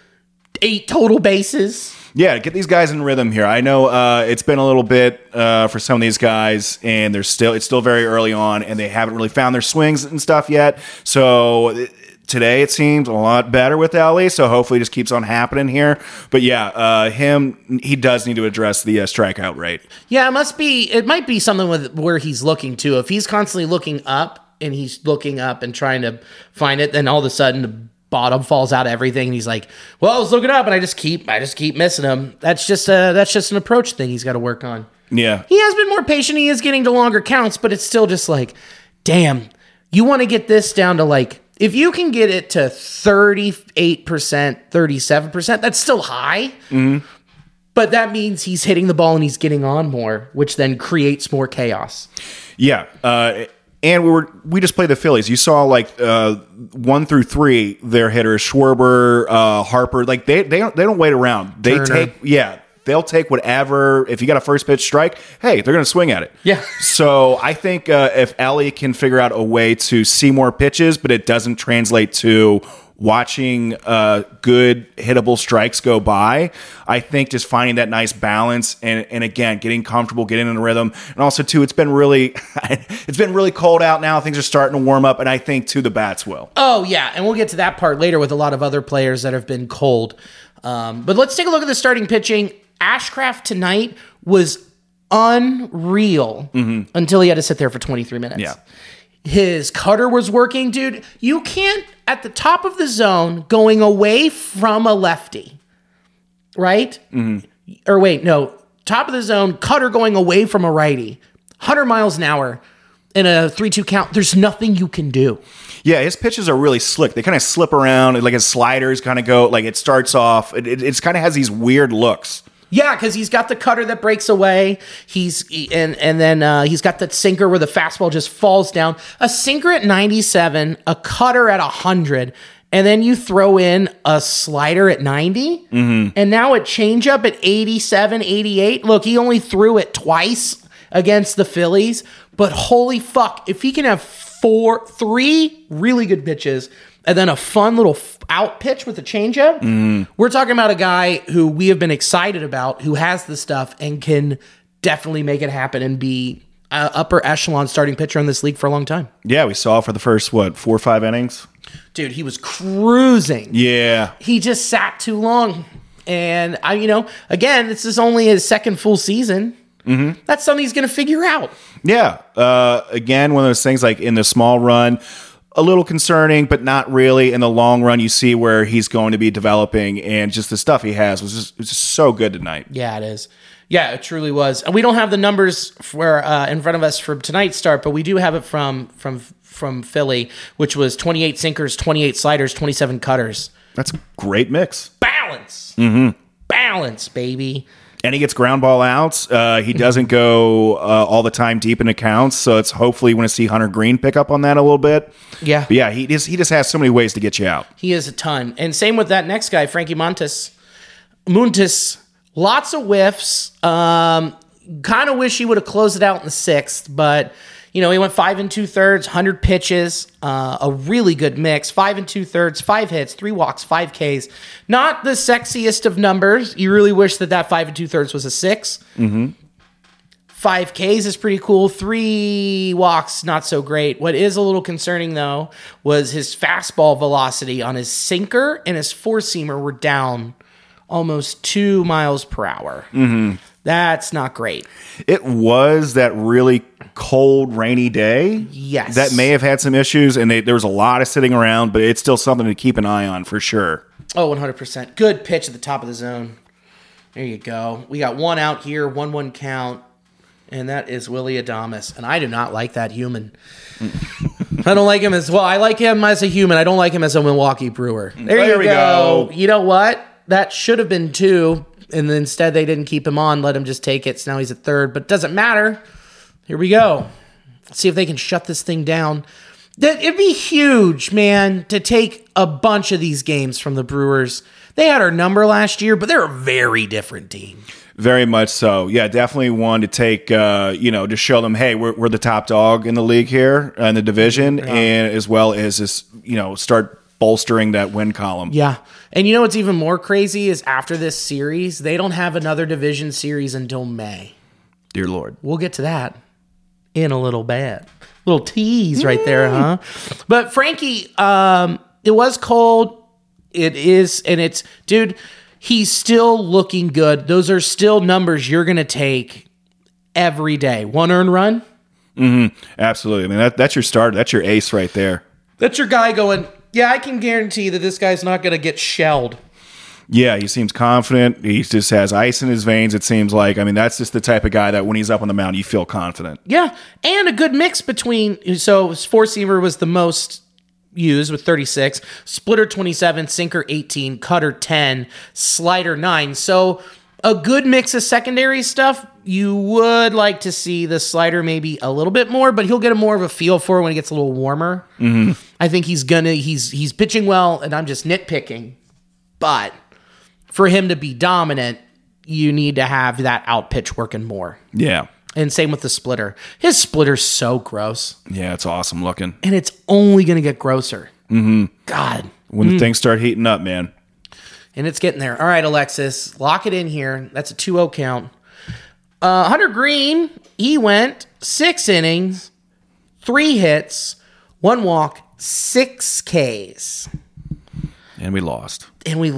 8 total bases. Yeah, get these guys in rhythm here. I know it's been a little bit for some of these guys, and it's still very early on, and they haven't really found their swings and stuff yet. So today it seems a lot better with Ellie, so hopefully it just keeps on happening here. But yeah, he does need to address the strikeout rate. Yeah, it might be something with where he's looking to. If he's constantly looking up and he's looking up and trying to find it, then all of a sudden the bottom falls out of everything, and he's like, well, I was looking up and I just keep missing him. That's just an approach thing he's got to work on. Yeah. He has been more patient. He is getting to longer counts, but it's still just like, damn, you want to get this down to like, if you can get it to 38%, 37%, that's still high. But that means he's hitting the ball and he's getting on more, which then creates more chaos. Yeah. And we just played the Phillies. You saw like 1 through 3, their hitters, Schwarber, Harper, like they don't wait around. They'll take whatever. If you got a first pitch strike, hey, they're going to swing at it. Yeah. So I think if Ellie can figure out a way to see more pitches, but it doesn't translate to watching good hittable strikes go by, I think just finding that nice balance and again getting comfortable, getting in a rhythm, and also too, it's been really cold out now. Things are starting to warm up, and I think too the bats will. Oh yeah, and we'll get to that part later with a lot of other players that have been cold. But let's take a look at the starting pitching. Ashcraft tonight was unreal until he had to sit there for 23 minutes. Yeah. His cutter was working, dude. You can't, at the top of the zone, going away from a lefty, right? Or wait, no. Top of the zone, cutter going away from a righty. 100 miles an hour in a 3-2 count. There's nothing you can do. Yeah, his pitches are really slick. They kind of slip around. Like his sliders kind of go, like it starts off. It kind of has these weird looks. Yeah, because he's got the cutter that breaks away. And then he's got that sinker where the fastball just falls down. A sinker at 97, a cutter at 100, and then you throw in a slider at 90, and now a changeup at 87, 88. Look, he only threw it twice, against the Phillies. But holy fuck, if he can have 3 really good pitches and then a fun little out pitch with a changeup, we're talking about a guy who we have been excited about, who has the stuff and can definitely make it happen and be upper echelon starting pitcher in this league for a long time. Yeah, we saw for the first, 4 or 5 innings? Dude, he was cruising. Yeah. He just sat too long. And, again, this is only his second full season. Mm-hmm. That's something he's going to figure out. Yeah. Again, one of those things like in the small run, a little concerning, but not really. In the long run, you see where he's going to be developing, and just the stuff he has was just so good tonight. Yeah, it is. Yeah, it truly was. And we don't have the numbers for in front of us for tonight's start, but we do have it from Philly, which was 28 sinkers, 28 sliders, 27 cutters. That's a great mix. Balance. Balance, baby. And he gets ground ball outs. He doesn't go all the time deep into counts, so it's hopefully you want to see Hunter Green pick up on that a little bit. Yeah. But yeah, he just has so many ways to get you out. He is a ton. And same with that next guy, Frankie Montas. Lots of whiffs. Kind of wish he would have closed it out in the 6th, but he went 5 2/3, 100 pitches, a really good mix. 5 2/3, 5 hits, 3 walks, 5 Ks. Not the sexiest of numbers. You really wish that 5 2/3 was a 6. 5 Ks is pretty cool. 3 walks, not so great. What is a little concerning, though, was his fastball velocity on his sinker and his 4-seamer were down almost 2 miles per hour. That's not great. It was that really cold, rainy day. Yes. That may have had some issues, and there was a lot of sitting around, but it's still something to keep an eye on for sure. Oh, 100%. Good pitch at the top of the zone. There you go. We got 1 out here, 1-1 count, and that is Willy Adames. And I do not like that human. I don't like him as well. I like him as a human. I don't like him as a Milwaukee Brewer. There we go. You know what? That should have been 2. And instead they didn't keep him on, let him just take it. So now he's at 3rd, but it doesn't matter. Here we go. Let's see if they can shut this thing down. It'd be huge, man, to take a bunch of these games from the Brewers. They had our number last year, but they're a very different team. Very much so. Yeah, definitely one to take, to show them, hey, we're the top dog in the league here in the division, and as well as this, start bolstering that win column. Yeah. And what's even more crazy is after this series, they don't have another division series until May. Dear Lord. We'll get to that in a little bit. Little tease right there, huh? But Frankie, it was cold. It is, and it's, dude, he's still looking good. Those are still numbers you're going to take every day. 1 earned run? Absolutely. I mean, that's your starter. That's your ace right there. That's your guy going, yeah, I can guarantee that this guy's not going to get shelled. Yeah, he seems confident. He just has ice in his veins, it seems like. I mean, that's just the type of guy that when he's up on the mound, you feel confident. Yeah, and a good mix between, so his 4-seamer was the most used with 36, splitter 27, sinker 18, cutter 10, slider 9. So a good mix of secondary stuff. You would like to see the slider maybe a little bit more, but he'll get more of a feel for it when it gets a little warmer. I think he's pitching well, and I'm just nitpicking. But for him to be dominant, you need to have that out pitch working more. Yeah. And same with the splitter. His splitter's so gross. Yeah, it's awesome looking. And it's only going to get grosser. God. When things start heating up, man. And it's getting there. All right, Alexis, lock it in here. That's a 2-0 count. Hunter Green, he went 6 innings, 3 hits, 1 walk, 6 Ks. And we lost.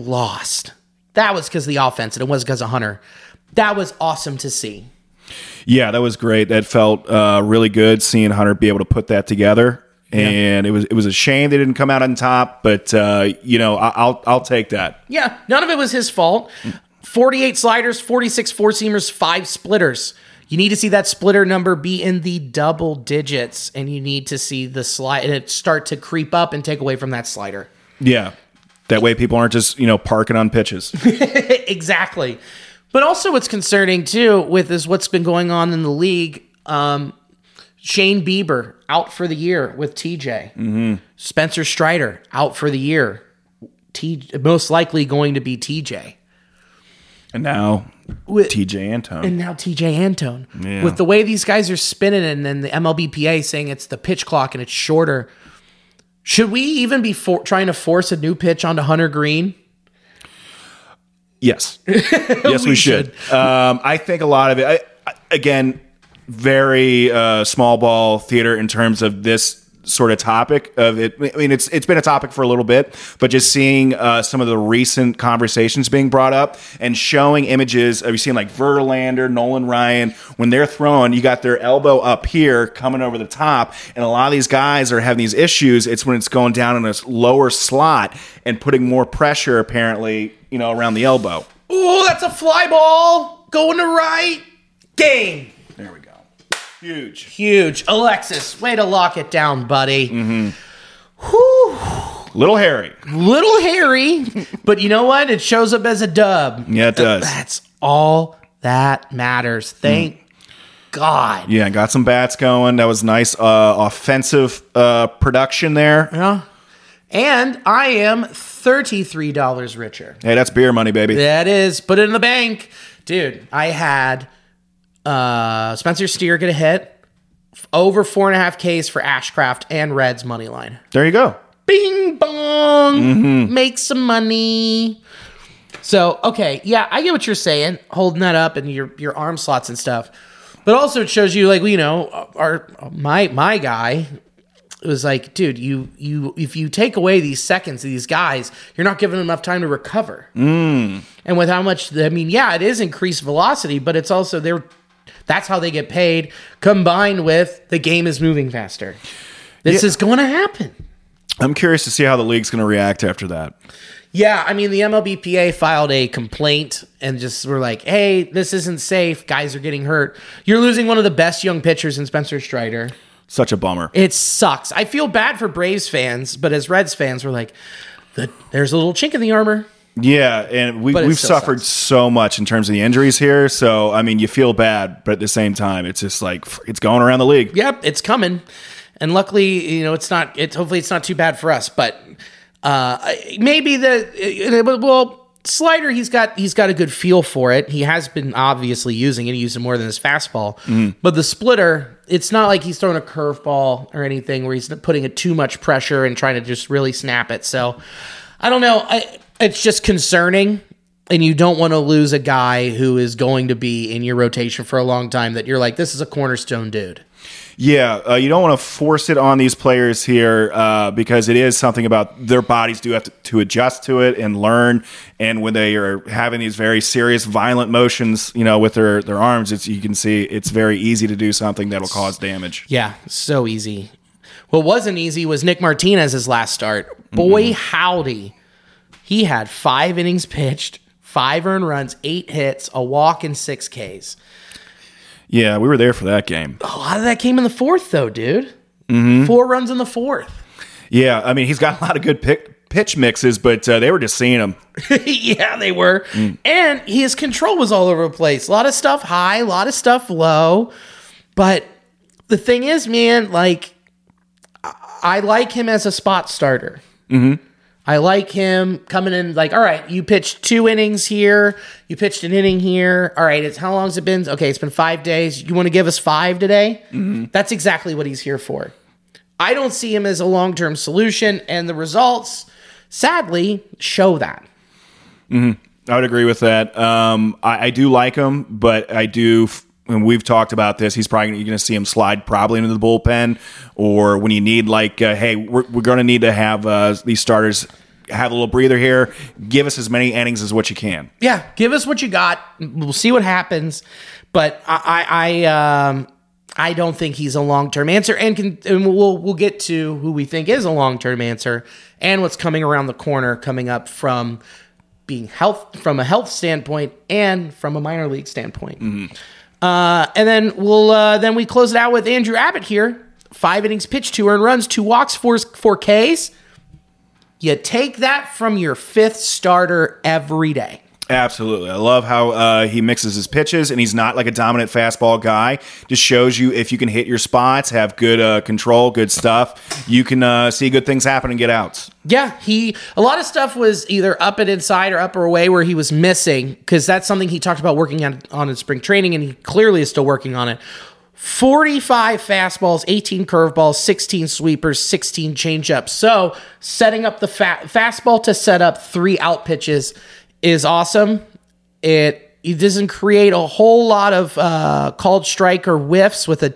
That was because of the offense, and it wasn't because of Hunter. That was awesome to see. Yeah, that was great. That felt really good seeing Hunter be able to put that together. And it was a shame they didn't come out on top, but I'll take that. Yeah, none of it was his fault. 48 sliders, 46 4-seamers, 5 splitters. You need to see that splitter number be in the double digits, and you need to see the slide and it start to creep up and take away from that slider. Yeah, that way people aren't just parking on pitches. Exactly. But also, what's concerning too with is what's been going on in the league. Shane Bieber out for the year with TJ. Spencer Strider out for the year. Most likely going to be TJ. And now TJ Antone. And now TJ Antone. Yeah. With the way these guys are spinning and then the MLBPA saying it's the pitch clock and it's shorter, should we even be trying to force a new pitch onto Hunter Green? Yes. Yes, we should. I think a lot of it, again, very small ball theater in terms of this sort of topic of it. I mean, it's been a topic for a little bit, but just seeing some of the recent conversations being brought up and showing images of, you seen like Verlander, Nolan Ryan, when they're throwing, you got their elbow up here coming over the top, and a lot of these guys are having these issues. It's when it's going down in a lower slot and putting more pressure, apparently, around the elbow. Oh, that's a fly ball going to right. Game. There we go. Huge. Alexis, way to lock it down, buddy. Mm-hmm. Whew. Little hairy, but you know what? It shows up as a dub. Yeah, it does. That's all that matters. Thank God. Yeah, got some bats going. That was nice offensive production there. Yeah. And I am $33 richer. Hey, that's beer money, baby. That is. Put it in the bank. Dude, I had Spencer Steer get a hit, over 4.5 Ks for Ashcraft and Reds money line. There you go. Bing bong. Make some money. So, okay, yeah, I get what you're saying, holding that up and your arm slots and stuff. But also it shows you, like, my guy was like, dude, you if you take away these seconds of these guys, you're not giving them enough time to recover. And with how much, it is increased velocity, but it's also that's how they get paid, combined with the game is moving faster. This is going to happen. I'm curious to see how the league's going to react after that. Yeah, the MLBPA filed a complaint and just were like, hey, this isn't safe. Guys are getting hurt. You're losing one of the best young pitchers in Spencer Strider. Such a bummer. It sucks. I feel bad for Braves fans, but as Reds fans, we're like, there's a little chink in the armor. Yeah, and we've suffered so much in terms of the injuries here. So, you feel bad, but at the same time, it's just like, it's going around the league. Yep, it's coming. And luckily, hopefully it's not too bad for us. But maybe slider, he's got a good feel for it. He has been obviously using it. He used it more than his fastball. But the splitter, it's not like he's throwing a curveball or anything where he's putting it too much pressure and trying to just really snap it. So, I don't know. It's just concerning, and you don't want to lose a guy who is going to be in your rotation for a long time that you're like, this is a cornerstone dude. Yeah, you don't want to force it on these players here because it is something about their bodies do have to adjust to it and learn. And when they are having these very serious, violent motions, with their arms, you can see it's very easy to do something that'll cause damage. Yeah, so easy. What wasn't easy was Nick Martinez's last start. Boy, howdy. He had 5 innings pitched, 5 earned runs, 8 hits, a walk, and 6 Ks. Yeah, we were there for that game. A lot of that came in the 4th, though, dude. 4 runs in the 4th. Yeah, he's got a lot of good pitch mixes, but they were just seeing him. Yeah, they were. And his control was all over the place. A lot of stuff high, a lot of stuff low. But the thing is, man, I like him as a spot starter. I like him coming in like, all right, you pitched 2 innings here. You pitched an inning here. All right, how long has it been? Okay, it's been 5 days. You want to give us 5 today? That's exactly what he's here for. I don't see him as a long-term solution, and the results, sadly, show that. I would agree with that. I do like him, but I do... And we've talked about this. He's probably you're going to see him slide probably into the bullpen, or when you need hey, we're going to need to have these starters have a little breather here. Give us as many innings as what you can. Yeah, give us what you got. We'll see what happens. But I don't think he's a long-term answer, and we'll get to who we think is a long-term answer and what's coming around the corner coming up from from a health standpoint and from a minor league standpoint. And then we close it out with Andrew Abbott here. 5 innings pitched, 2 earned runs, 2 walks, 4 Ks. You take that from your 5th starter every day. Absolutely. I love how he mixes his pitches, and he's not like a dominant fastball guy. Just shows you if you can hit your spots, have good control, good stuff, you can see good things happen and get outs. Yeah, a lot of stuff was either up and inside or up or away where he was missing, because that's something he talked about working on in spring training, and he clearly is still working on it. 45 fastballs, 18 curveballs, 16 sweepers, 16 changeups. So setting up the fastball to set up 3 out pitches is awesome. It doesn't create a whole lot of called strike or whiffs, with a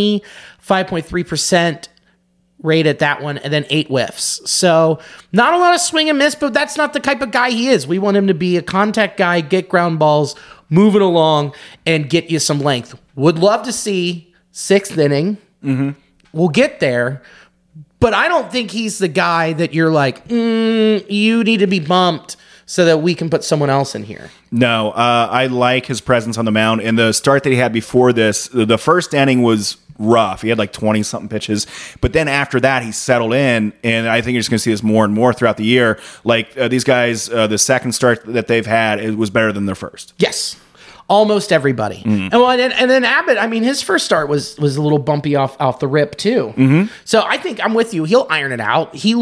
25.3% rate at that one, and then 8 whiffs. So not a lot of swing and miss, but that's not the type of guy he is. We want him to be a contact guy, get ground balls, move it along, and get you some length. Would love to see 6th inning. Mm-hmm. We'll get there. But I don't think he's the guy that you're like, you need to be bumped so that we can put someone else in here. No, I like his presence on the mound. And the start that he had before this, the first inning was rough. He had like 20-something pitches. But then after that, he settled in. And I think you're just going to see this more and more throughout the year. Like these guys, the second start that they've had, it was better than their first. Yes. Almost everybody. And then Abbott, I mean, his first start was a little bumpy off the rip too. Mm-hmm. So I think I'm with you. He'll iron it out. He'll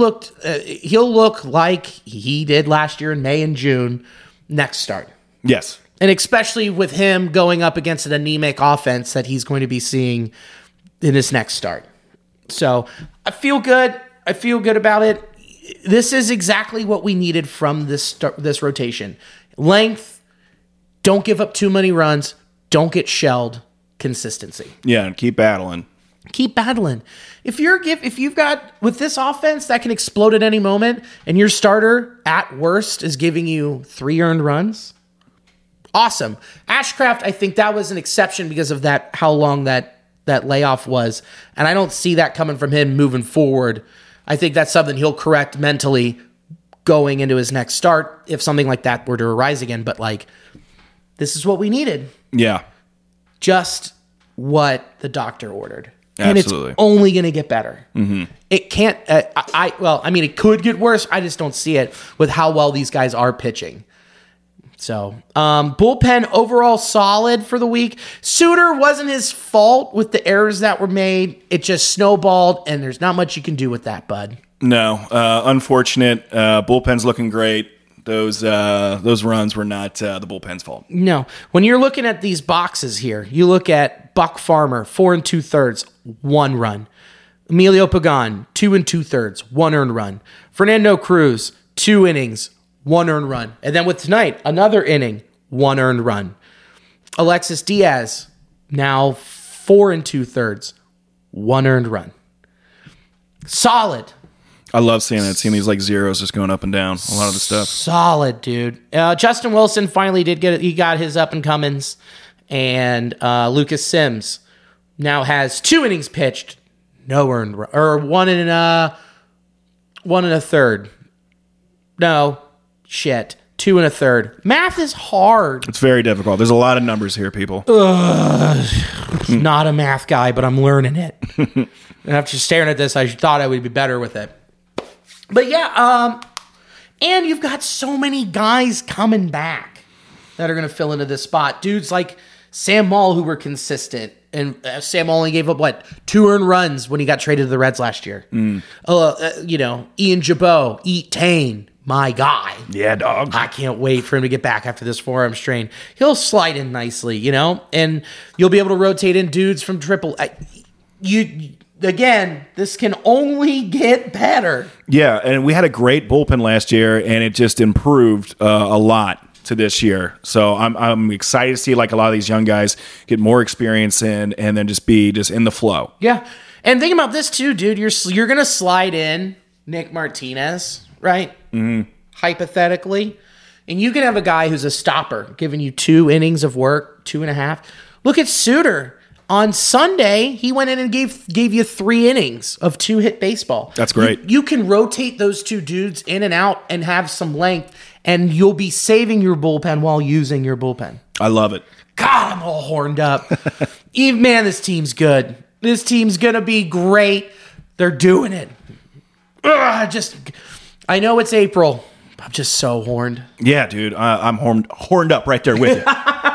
look like he did last year in May and June next start. Yes. And especially with him going up against an anemic offense that he's going to be seeing in his next start. So I feel good. I feel good about it. This is exactly what we needed from this rotation. Length. Don't give up too many runs. Don't get shelled. Consistency. Yeah, and keep battling. Keep battling. If you've got with this offense that can explode at any moment, and your starter at worst is giving you 3 earned runs, awesome. Ashcraft, I think that was an exception because of how long that layoff was, and I don't see that coming from him moving forward. I think that's something he'll correct mentally going into his next start if something like that were to arise again. But this is what we needed. Yeah. Just what the doctor ordered. Absolutely. And it's only going to get better. Mm-hmm. It can't, it could get worse. I just don't see it with how well these guys are pitching. So, bullpen overall solid for the week. Suter wasn't his fault with the errors that were made. It just snowballed, and there's not much you can do with that, bud. No, unfortunate. Bullpen's looking great. Those runs were not the bullpen's fault. No. When you're looking at these boxes here, you look at Buck Farmer, 4 2/3, 1 run. Emilio Pagan, 2 2/3, 1 earned run. Fernando Cruz, 2 innings, 1 earned run. And then with tonight, another inning, 1 earned run. Alexis Diaz, now 4 2/3, 1 earned run. Solid. I love seeing seeing these zeros just going up and down. A lot of the stuff. Solid, dude. Justin Wilson finally did get it. He got his up and comings. And Lucas Sims now has 2 innings pitched, no earned run, or 1 1.5. No, shit. 2 1/3. Math is hard. It's very difficult. There's a lot of numbers here, people. Not a math guy, but I'm learning it. And after staring at this, I thought I would be better with it. But yeah, and you've got so many guys coming back that are going to fill into this spot. Dudes like Sam Moll, who were consistent. And Sam only gave up, 2 earned runs when he got traded to the Reds last year. Ian Jabot, Eat Tane, my guy. Yeah, dog. I can't wait for him to get back after this forearm strain. He'll slide in nicely, and you'll be able to rotate in dudes from triple. Again, this can only get better. Yeah, and we had a great bullpen last year, and it just improved a lot to this year. So I'm excited to see a lot of these young guys get more experience in, and then just be in the flow. Yeah, and think about this too, dude. You're gonna slide in Nick Martinez, right? Mm-hmm. Hypothetically, and you can have a guy who's a stopper giving you 2 innings of work, 2.5. Look at Suter. On Sunday, he went in and gave you 3 innings of 2-hit baseball. That's great. You can rotate those 2 dudes in and out and have some length, and you'll be saving your bullpen while using your bullpen. I love it. God, I'm all horned up. Man, this team's good. This team's going to be great. They're doing it. I know it's April, I'm just so horned. Yeah, dude. I'm horned up right there with you.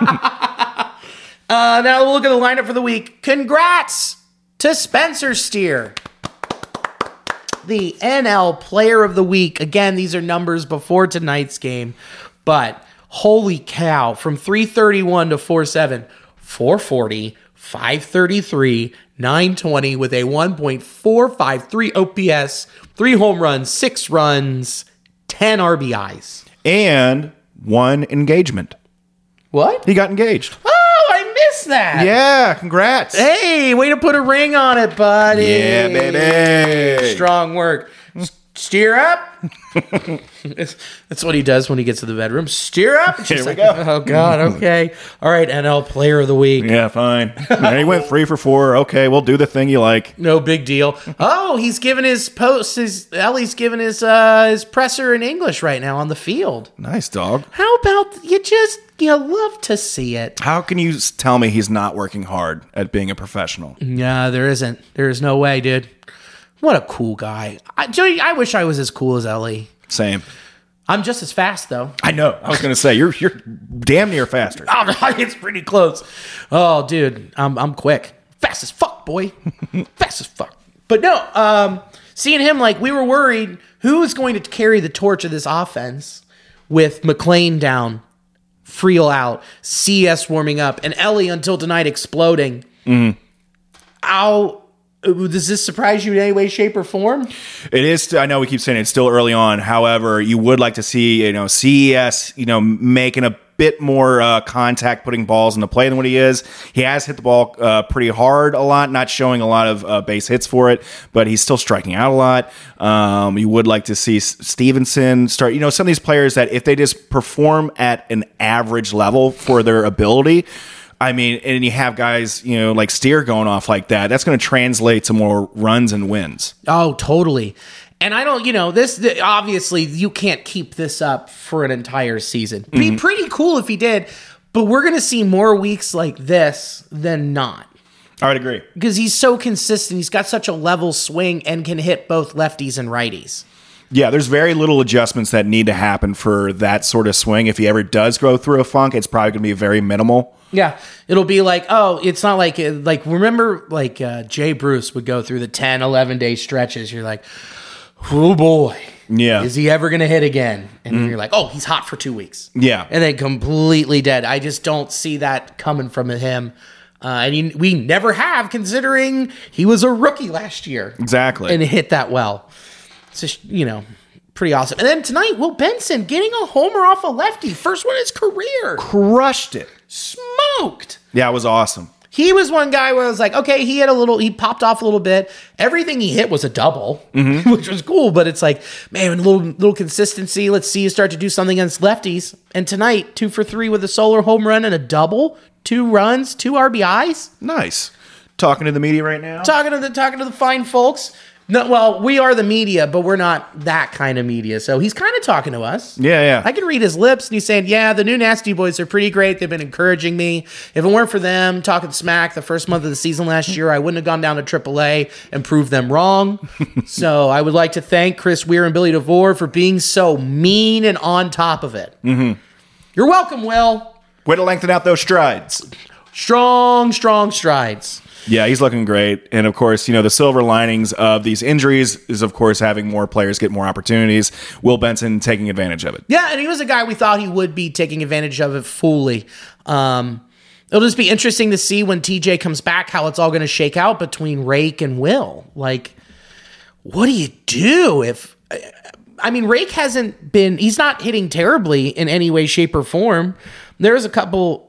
Now we'll look at the lineup for the week. Congrats to Spencer Steer, the NL Player of the Week. Again, these are numbers before tonight's game, but holy cow, from 331 to 47, 440, 533, 920 with a 1.453 OPS, 3 home runs, 6 runs, 10 RBIs. And 1 engagement. What? He got engaged. Oh, I missed that. Yeah, congrats. Hey, way to put a ring on it, buddy. Yeah, baby. Strong work. Steer up. That's what he does when he gets to the bedroom. Steer up. Here we go. Oh, God. Okay. All right. NL Player of the Week. Yeah, fine. And he went 3 for 4. Okay, we'll do the thing you like. No big deal. Oh, he's giving his post. Ellie's giving his presser in English right now on the field. Nice, dog. How about you love to see it. How can you tell me he's not working hard at being a professional? Yeah, there isn't. There is no way, dude. What a cool guy. I wish I was as cool as Ellie. Same. I'm just as fast, though. I know. I was going to say, you're damn near faster. Oh, it's pretty close. Oh, dude, I'm quick. Fast as fuck, boy. Fast as fuck. But no, seeing him, like, we were worried who is going to carry the torch of this offense with McLean down, Friel out, CS warming up, and Ellie until tonight exploding. Mm-hmm. Does this surprise you in any way, shape, or form? It is. I know we keep saying it's still early on. However, you would like to see, CES, making a bit more contact, putting balls into play than what he is. He has hit the ball pretty hard a lot, not showing a lot of base hits for it, but he's still striking out a lot. You would like to see Stevenson start, some of these players that if they just perform at an average level for their ability, I mean, and you have guys, like Steer going off like that, that's going to translate to more runs and wins. Oh, totally. And I don't, this obviously you can't keep this up for an entire season. Be pretty cool if he did, but we're going to see more weeks like this than not. I would agree. Because he's so consistent. He's got such a level swing and can hit both lefties and righties. Yeah, there's very little adjustments that need to happen for that sort of swing. If he ever does go through a funk, it's probably going to be very minimal. Yeah, it'll be like, it's not like remember Jay Bruce would go through the 10, 11-day stretches. You're like, oh boy. Yeah. Is he ever going to hit again? And then you're like, oh, he's hot for 2 weeks. Yeah. And then completely dead. I just don't see that coming from him. And we never have, considering he was a rookie last year. Exactly. And hit that well. It's just, pretty awesome. And then tonight, Will Benson getting a homer off a lefty. First one in his career. Crushed it. Smoked. Yeah, it was awesome. He was one guy where I was like, okay, he popped off a little bit. Everything he hit was a double, which was cool. But it's like, man, a little consistency. Let's see you start to do something against lefties. And tonight, 2 for 3 with a solar home run and a double, 2 runs, 2 RBIs. Nice. Talking to the media right now. Talking to the fine folks. No, well, we are the media, but we're not that kind of media. So he's kind of talking to us. Yeah. I can read his lips, and he's saying, yeah, the new Nasty Boys are pretty great. They've been encouraging me. If it weren't for them talking smack the first month of the season last year, I wouldn't have gone down to AAA and proved them wrong. So I would like to thank Chris Weir and Billy DeVore for being so mean and on top of it. Mm-hmm. You're welcome, Will. Way to lengthen out those strides. Strong strides. Yeah, he's looking great. And, of course, the silver linings of these injuries is, of course, having more players get more opportunities. Will Benson taking advantage of it. Yeah, and he was a guy we thought he would be taking advantage of it fully. It'll just be interesting to see when TJ comes back how it's all going to shake out between Rake and Will. Like, what do you do if... I mean, Rake he's not hitting terribly in any way, shape, or form. There's a couple...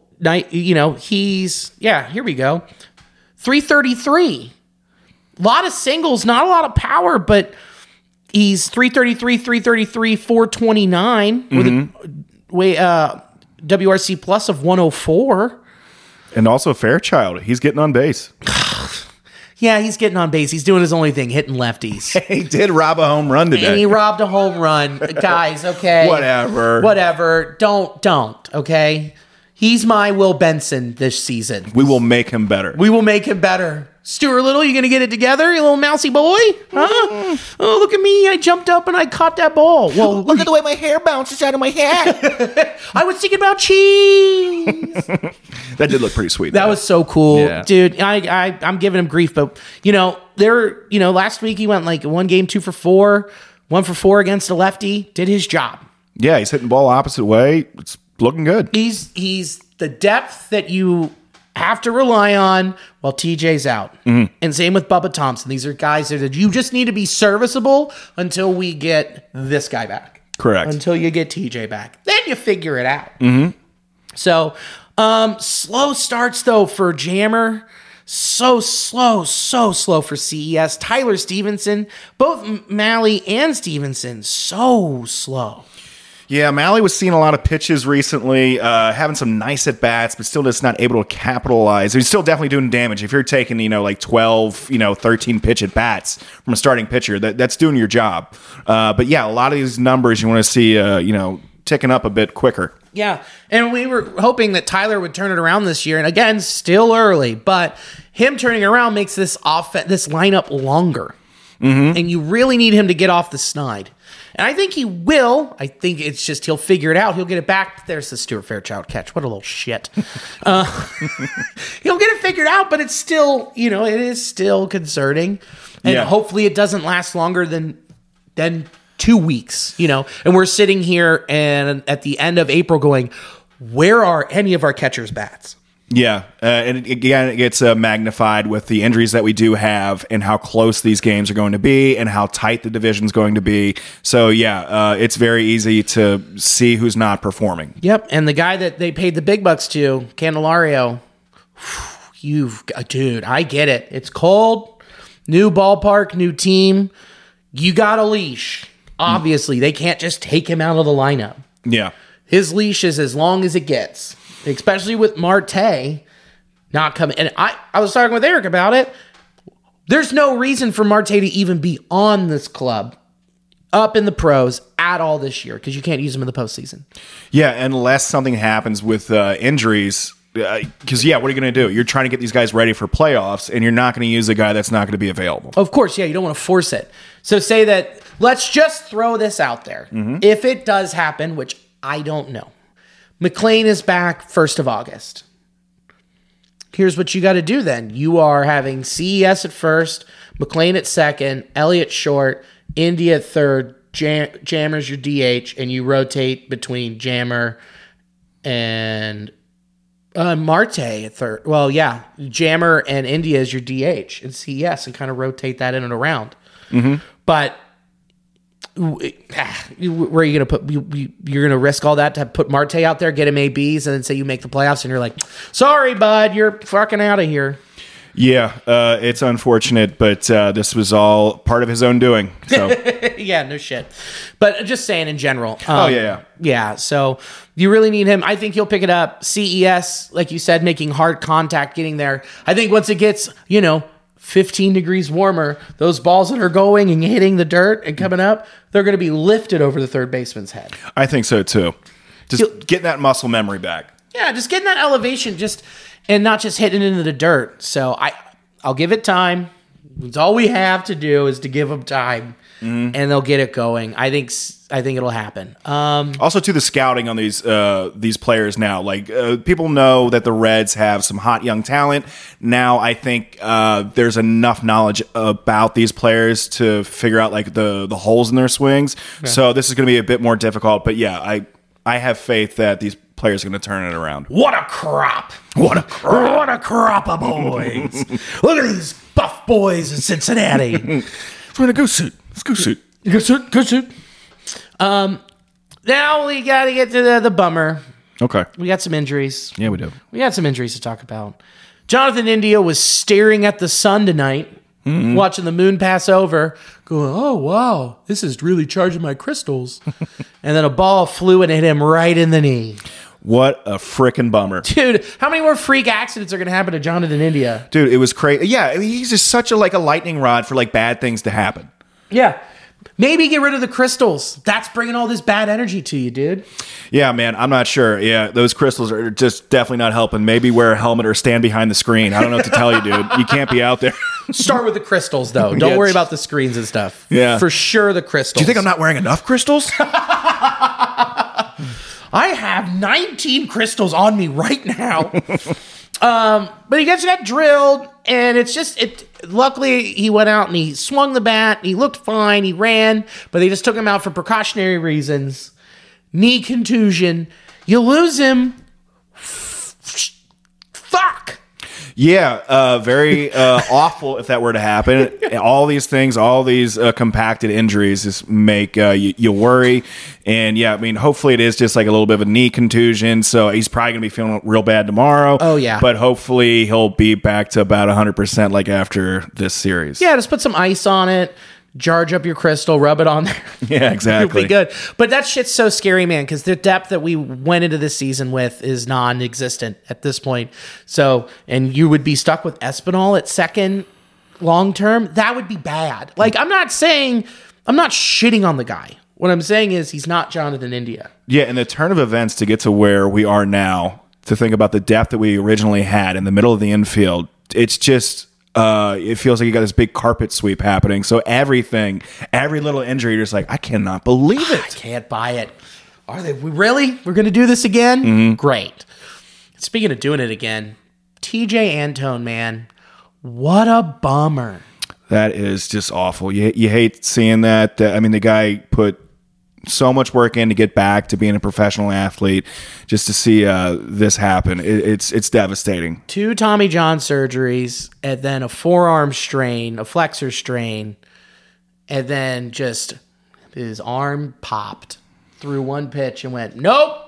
here we go. 333. A lot of singles, not a lot of power, but he's 333, 429 with a WRC plus of 104. And also Fairchild. He's getting on base. Yeah, he's getting on base. He's doing his only thing, hitting lefties. He did rob a home run today. And he robbed a home run. Guys, okay. Whatever. Don't, okay? He's my Will Benson this season. We will make him better. Stuart Little, you gonna get it together, you little mousy boy? Huh? Oh, look at me. I jumped up and I caught that ball. Well, Look at the way my hair bounces out of my hat. I was thinking about cheese. That did look pretty sweet. That though. was so cool. Yeah. Dude, I'm giving him grief, but last week he went like 1 game 2 for 4, 1 for 4 against a lefty, did his job. Yeah, he's hitting the ball opposite way. It's looking good. He's the depth that you have to rely on while TJ's out. Mm-hmm. And same with Bubba Thompson. These are guys that you just need to be serviceable until we get this guy back. Correct. Until you get TJ back. Then you figure it out. Mm-hmm. So, slow starts though for Jammer. So slow for CES. Tyler Stevenson, both Malley and Stevenson, so slow. Yeah, Malley was seeing a lot of pitches recently, having some nice at-bats, but still just not able to capitalize. He's still definitely doing damage. If you're taking, like 12, 13 pitch at-bats from a starting pitcher, that's doing your job. But yeah, a lot of these numbers you want to see, ticking up a bit quicker. Yeah, and we were hoping that Tyler would turn it around this year. And again, still early, but him turning around makes this lineup longer. Mm-hmm. And you really need him to get off the snide. And I think he will. I think it's just he'll figure it out. He'll get it back. There's the Stuart Fairchild catch. What a little shit. He'll get it figured out, but it's still, it is still concerning. And hopefully it doesn't last longer than 2 weeks, and we're sitting here and at the end of April going, where are any of our catchers' bats? Yeah, and again, it gets magnified with the injuries that we do have and how close these games are going to be and how tight the division's going to be. So, it's very easy to see who's not performing. Yep, and the guy that they paid the big bucks to, Candelario, dude, I get it. It's cold, new ballpark, new team. You got a leash. Obviously, they can't just take him out of the lineup. Yeah. His leash is as long as it gets. Especially with Marte not coming. And I was talking with Eric about it. There's no reason for Marte to even be on this club up in the pros at all this year because you can't use him in the postseason. Yeah, unless something happens with injuries. Because, what are you going to do? You're trying to get these guys ready for playoffs, and you're not going to use a guy that's not going to be available. Of course, you don't want to force it. So say that, let's just throw this out there. Mm-hmm. If it does happen, which I don't know. McLean is back 1st of August. Here's what you got to do then. You are having CES at first, McLean at second, Elliott short, India at third, Jammer's your DH, and you rotate between Jammer and Marte at third. Well, yeah, Jammer and India is your DH and CES and kind of rotate that in and around. Mm-hmm. But where are you going to put? You're going to risk all that to put Marte out there, get him ABs, and then say you make the playoffs, and you're like, sorry, bud, you're fucking out of here. Yeah, it's unfortunate, but this was all part of his own doing. So yeah, no shit. But just saying in general. Yeah. So you really need him. I think he'll pick it up. CES, like you said, making hard contact, getting there. I think once it gets 15 degrees warmer, those balls that are going and hitting the dirt and coming up, they're going to be lifted over the third baseman's head. I think so too. Just getting that muscle memory back. Yeah, just getting that elevation, and not just hitting into the dirt. So I'll give it time. It's all we have to do is to give them time, and they'll get it going. I think it'll happen. Also, to the scouting on these players now, like people know that the Reds have some hot young talent. Now, I think there's enough knowledge about these players to figure out like the holes in their swings. Okay. So this is going to be a bit more difficult. But yeah, I have faith that these players are going to turn it around. What a crop! What a crop of boys! Look at these buff boys in Cincinnati. It's wearing a goose suit. It's goose suit. Goose suit. Now we got to get to the bummer. Okay. We got some injuries. Yeah, we do. We got some injuries to talk about. Jonathan India was staring at the sun tonight, watching the moon pass over, going, oh, wow, this is really charging my crystals. And then a ball flew and hit him right in the knee. What a freaking bummer. Dude, how many more freak accidents are going to happen to Jonathan India? Dude, it was crazy. Yeah, he's just such a lightning rod for bad things to happen. Yeah. Maybe get rid of the crystals. That's bringing all this bad energy to you, dude. Yeah, man, I'm not sure. Yeah, those crystals are just definitely not helping. Maybe wear a helmet or stand behind the screen. I don't know what to tell you, dude. You can't be out there. Start with the crystals, though. Don't worry about the screens and stuff. Yeah. For sure, the crystals. Do you think I'm not wearing enough crystals? I have 19 crystals on me right now. But he gets that drilled, and it's just luckily he went out and he swung the bat, he looked fine, he ran, but they just took him out for precautionary reasons. Knee contusion. You lose him. Fuck. Yeah, very awful if that were to happen. All these things, all these compacted injuries just make you worry. And yeah, I mean, hopefully it is just like a little bit of a knee contusion. So he's probably going to be feeling real bad tomorrow. Oh, yeah. But hopefully he'll be back to about 100% like after this series. Yeah, just put some ice on it. Charge up your crystal, rub it on there. Yeah, exactly. It'll be good. But that shit's so scary, man, because the depth that we went into this season with is non-existent at this point. So, and you would be stuck with Espinal at second long term. That would be bad. Like, I'm not shitting on the guy. What I'm saying is he's not Jonathan India. Yeah, and the turn of events to get to where we are now, to think about the depth that we originally had in the middle of the infield, it's just... it feels like you got this big carpet sweep happening. So every little injury, you're just like, I cannot believe it. I can't buy it. Are they really? We're going to do this again? Mm-hmm. Great. Speaking of doing it again, TJ Antone, man, what a bummer. That is just awful. You hate seeing that. I mean, the guy put so much work in to get back to being a professional athlete. Just to see this happen, it's devastating. 2 Tommy John surgeries, and then a forearm strain, a flexor strain, and then just his arm popped through one pitch and went, nope.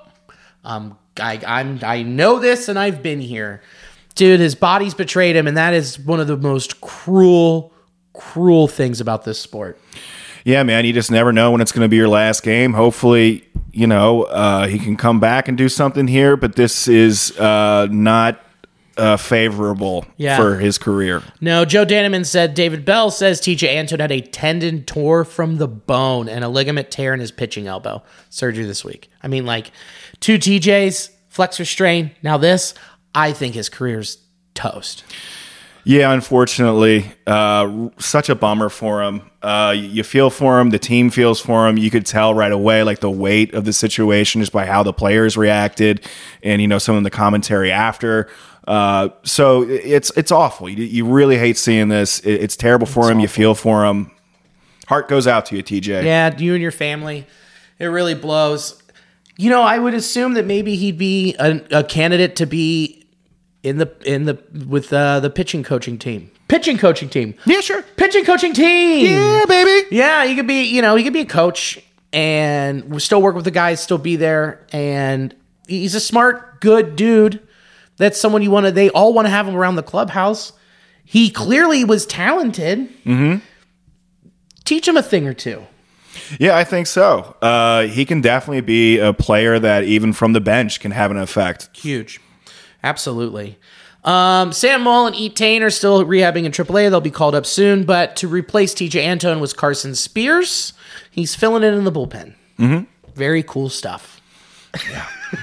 I know this, and I've been here, dude. His body's betrayed him, and that is one of the most cruel things about this sport. Yeah, man, you just never know when it's going to be your last game. Hopefully, he can come back and do something here, but this is not favorable for his career. No, Joe Danneman said, David Bell says TJ Antone had a tendon tore from the bone and a ligament tear in his pitching elbow. Surgery this week. I mean, like, 2 TJs, flexor strain, now this. I think his career's toast. Yeah, unfortunately, such a bummer for him. You feel for him. The team feels for him. You could tell right away, like, the weight of the situation just by how the players reacted and, some of the commentary after. So it's awful. You really hate seeing this. It's terrible for him. Awful. You feel for him. Heart goes out to you, TJ. Yeah, you and your family. It really blows. I would assume that maybe he'd be a candidate to be with the pitching coaching team. Pitching coaching team. Yeah, sure. Pitching coaching team. Yeah, baby. Yeah, he could be a coach and still work with the guys, still be there. And he's a smart, good dude. That's someone they all want to have him around the clubhouse. He clearly was talented. Mm-hmm. Teach him a thing or two. Yeah, I think so. He can definitely be a player that even from the bench can have an effect. Huge. Absolutely. Sam Moll and Etain are still rehabbing in AAA. They'll be called up soon. But to replace TJ Antone was Carson Spears. He's filling it in the bullpen. Mm-hmm. Very cool stuff. Yeah.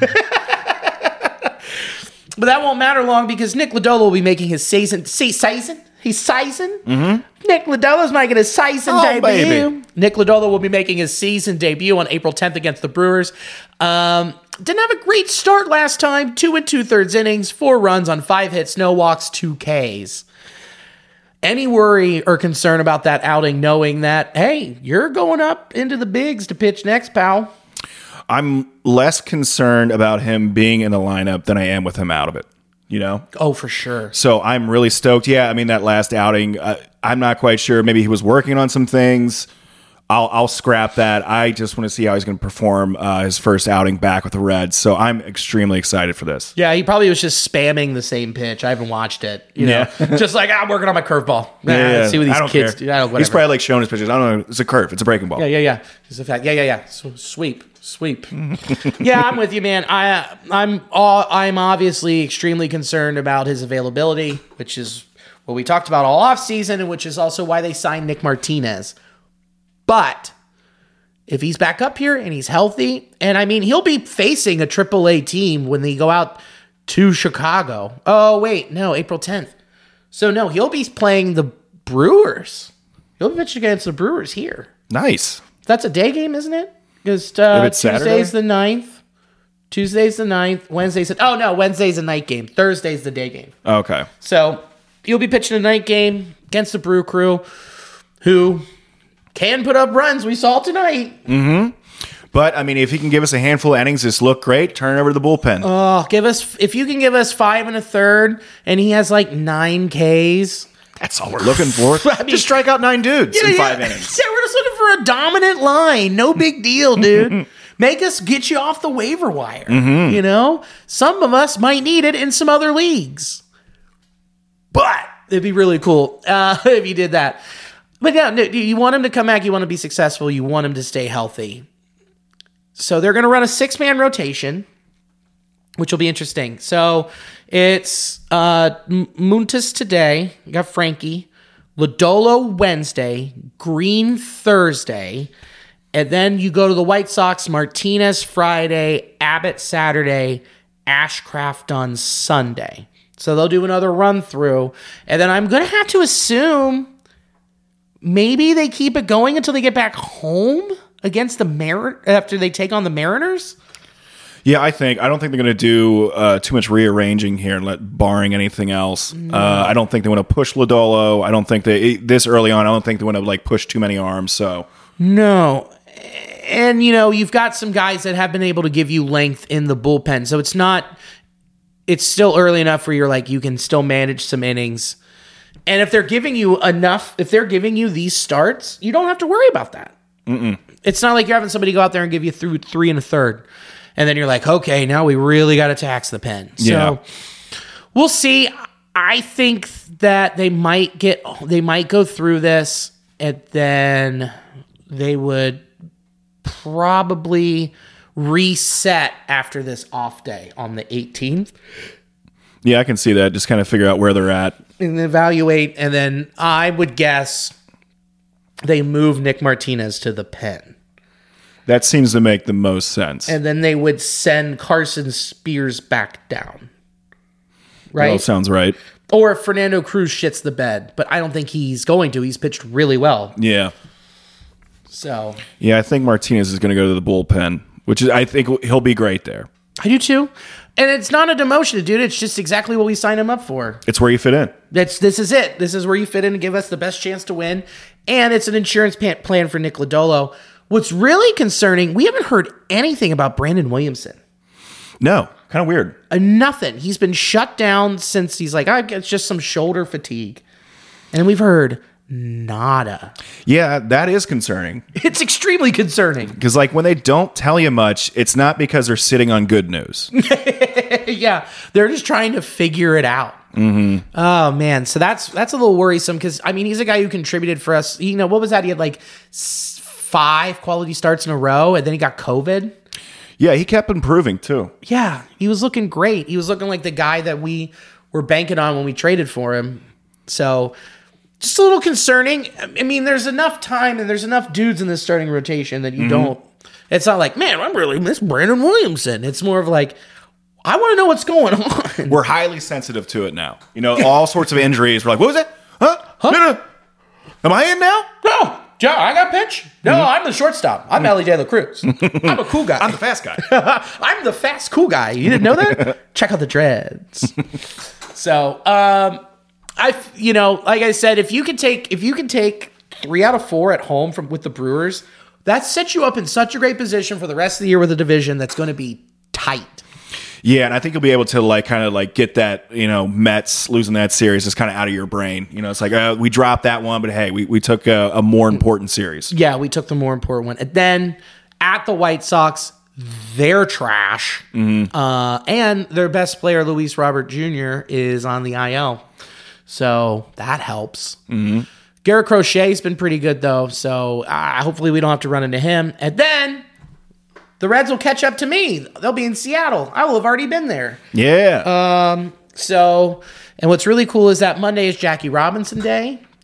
But that won't matter long because Nick Lodolo will be making his season. Mm-hmm. Nick Lodolo's making his season debut. Baby. Nick Lodolo will be making his season debut on April 10th against the Brewers. Didn't have a great start last time. 2 2/3 innings, 4 runs on 5 hits, no walks, 2 Ks. Any worry or concern about that outing, knowing that, hey, you're going up into the bigs to pitch next, pal? I'm less concerned about him being in the lineup than I am with him out of it. Oh, for sure. So I'm really stoked. Yeah, I mean, that last outing, I'm not quite sure. Maybe he was working on some things. I'll scrap that. I just want to see how he's going to perform his first outing back with the Reds. So I'm extremely excited for this. Yeah, he probably was just spamming the same pitch. I haven't watched it. Just like, I'm working on my curveball. Yeah. See what these kids do. He's probably like showing his pitches. I don't know. It's a curve. It's a breaking ball. Yeah. It's a fact. Yeah. So, sweep. Yeah, I'm with you, man. I'm obviously extremely concerned about his availability, which is what we talked about all offseason, and which is also why they signed Nick Martinez. But if he's back up here and he's healthy, and I mean, he'll be facing a AAA team when they go out to Chicago. Oh, wait, no, April 10th. So, no, he'll be playing the Brewers. He'll be pitching against the Brewers here. Nice. That's a day game, isn't it? Because it's Tuesday's Saturday? the 9th. Tuesday's the 9th. Wednesday's Wednesday's a night game. Thursday's the day game. Okay. So you'll be pitching a night game against the Brew Crew, who can put up runs. We saw tonight. But, I mean, if he can give us a handful of innings, just look great, turn it over to the bullpen. Oh, if you can give us 5 1/3, and he has like 9 Ks. That's all we're looking for. Just strike out 9 dudes in 5 innings. Yeah, we're just looking for a dominant line. No big deal, dude. Make us get you off the waiver wire. You know, some of us might need it in some other leagues, but it'd be really cool if you did that. But yeah, no, you want him to come back. You want to be successful. You want him to stay healthy. So they're going to run a 6-man rotation, which will be interesting. So it's Muntis today. You got Frankie, Lodolo Wednesday, Green Thursday. And then you go to the White Sox, Martinez Friday, Abbott Saturday, Ashcraft on Sunday. So they'll do another run through. And then I'm going to have to assume maybe they keep it going until they get back home against the after they take on the Mariners. Yeah, I don't think they're going to do too much rearranging here, barring anything else. I don't think they want to push Lodolo. I don't think this early on. I don't think they want to like push too many arms. So no. And, you know, you've got some guys that have been able to give you length in the bullpen. So it's still early enough where you're like, you can still manage some innings. And if they're giving you these starts, you don't have to worry about that. It's not like you're having somebody go out there and give you through 3 1/3. And then you're like, okay, now we really got to tax the pen. So we'll see. I think that they might go through this, and then they would probably reset after this off day on the 18th. Yeah, I can see that. Just kind of figure out where they're at. And evaluate, and then I would guess they move Nick Martinez to the pen. That seems to make the most sense. And then they would send Carson Spears back down. Right? That sounds right. Or if Fernando Cruz shits the bed. But I don't think he's going to. He's pitched really well. Yeah. So. Yeah, I think Martinez is going to go to the bullpen, I think he'll be great there. I do too. And it's not a demotion, dude. It's just exactly what we signed him up for. It's where you fit in. This is it. This is where you fit in and give us the best chance to win. And it's an insurance plan for Nick Lodolo. What's really concerning, we haven't heard anything about Brandon Williamson. No, kind of weird. Nothing. He's been shut down since he's like, it's just some shoulder fatigue. And we've heard nada. Yeah, that is concerning. It's extremely concerning. Because like when they don't tell you much, it's not because they're sitting on good news. Yeah, they're just trying to figure it out. Mm-hmm. Oh man, so that's a little worrisome because I mean he's a guy who contributed for us. You know what was that? He had like 5 quality starts in a row, and then he got COVID. Yeah, he kept improving too. Yeah, he was looking great. He was looking like the guy that we were banking on when we traded for him. So just a little concerning. I mean, there's enough time and there's enough dudes in this starting rotation that you don't. It's not like, man, I really miss Brandon Williamson. It's more of like, I want to know what's going on. We're highly sensitive to it now. You know, all sorts of injuries. We're like, what was it? Huh? No. Am I in now? No. Joe, I got pitch. No, I'm the shortstop. I'm Ellie De La Cruz. I'm a cool guy. I'm the fast guy. I'm the fast cool guy. You didn't know that? Check out the dreads. So, like I said, if you can take 3 out of 4 at home with the Brewers, that sets you up in such a great position for the rest of the year with a division that's going to be tight. Yeah, and I think you'll be able to get that, Mets losing that series just kind of out of your brain. It's like we dropped that one, but hey, we took a more important series. Yeah, we took the more important one. And then at the White Sox, they're trash. Mm-hmm. And their best player, Luis Robert Jr., is on the IL. So that helps. Mm-hmm. Garrett Crochet's been pretty good, though. So hopefully we don't have to run into him. And then the Reds will catch up to me. They'll be in Seattle. I will have already been there. Yeah. And what's really cool is that Monday is Jackie Robinson Day.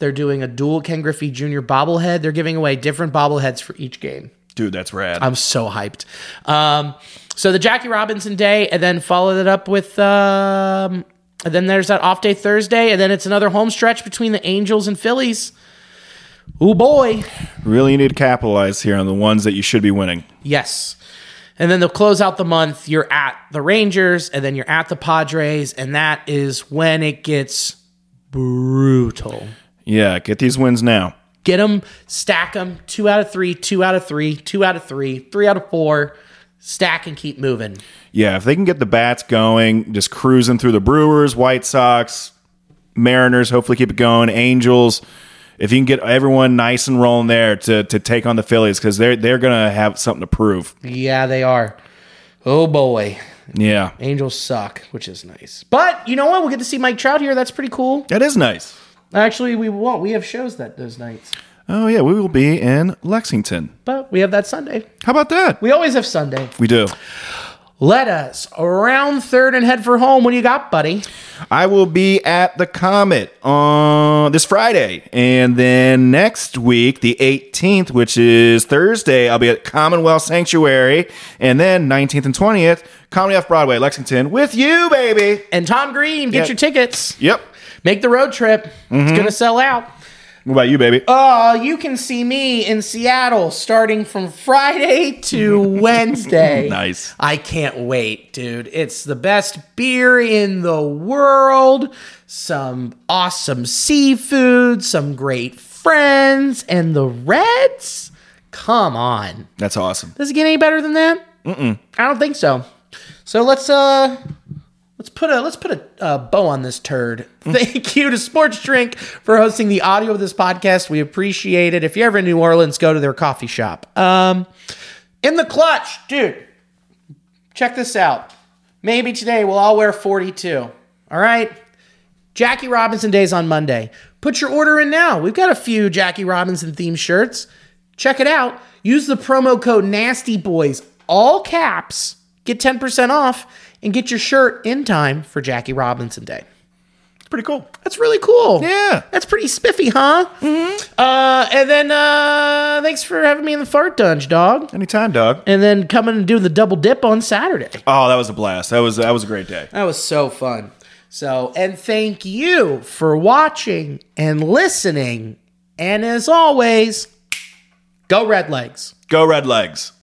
They're doing a dual Ken Griffey Jr. bobblehead. They're giving away different bobbleheads for each game. Dude, that's rad. I'm so hyped. So the Jackie Robinson Day, and then follow it up with, and then there's that off day Thursday, and then it's another home stretch between the Angels and Phillies. Ooh, boy. Really need to capitalize here on the ones that you should be winning. Yes. And then they'll close out the month. You're at the Rangers, and then you're at the Padres, and that is when it gets brutal. Yeah, get these wins now. Get them, stack them, 2 out of 3, 2 out of 3, 2 out of 3, 3 out of 4, stack and keep moving. Yeah, if they can get the bats going, just cruising through the Brewers, White Sox, Mariners, hopefully keep it going, Angels. If you can get everyone nice and rolling there to take on the Phillies, because they're going to have something to prove. Yeah, they are. Oh, boy. Yeah. Angels suck, which is nice. But you know what? We'll get to see Mike Trout here. That's pretty cool. That is nice. Actually, we won't. We have shows those nights. Oh, yeah, we will be in Lexington. But we have that Sunday. How about that? We always have Sunday. We do. Let us around third and head for home. What do you got, buddy? I will be at the Comet on this Friday. And then next week, the 18th, which is Thursday, I'll be at Commonwealth Sanctuary. And then 19th and 20th, Comedy Off Broadway, Lexington, with you, baby. And Tom Green, get your tickets. Yep. Make the road trip. It's going to sell out. What about you, baby? You can see me in Seattle starting from Friday to Wednesday. Nice. I can't wait, dude. It's the best beer in the world, some awesome seafood, some great friends, and the Reds. Come on. That's awesome. Does it get any better than that? I don't think so. So let's put a bow on this turd. Thank you to Sports Drink for hosting the audio of this podcast. We appreciate it. If you're ever in New Orleans, go to their coffee shop. In the clutch, dude, check this out. Maybe today we'll all wear 42. All right? Jackie Robinson Day's on Monday. Put your order in now. We've got a few Jackie Robinson themed shirts. Check it out. Use the promo code NASTYBOYS, all caps. Get 10% off and get your shirt in time for Jackie Robinson Day. It's pretty cool. That's really cool. Yeah. That's pretty spiffy, huh? Mm-hmm. And then thanks for having me in the fart dunge, dog. Anytime, dog. And then coming and doing the double dip on Saturday. Oh, that was a blast. That was a great day. That was so fun. So, and thank you for watching and listening. And as always, go Red Legs. Go Red Legs.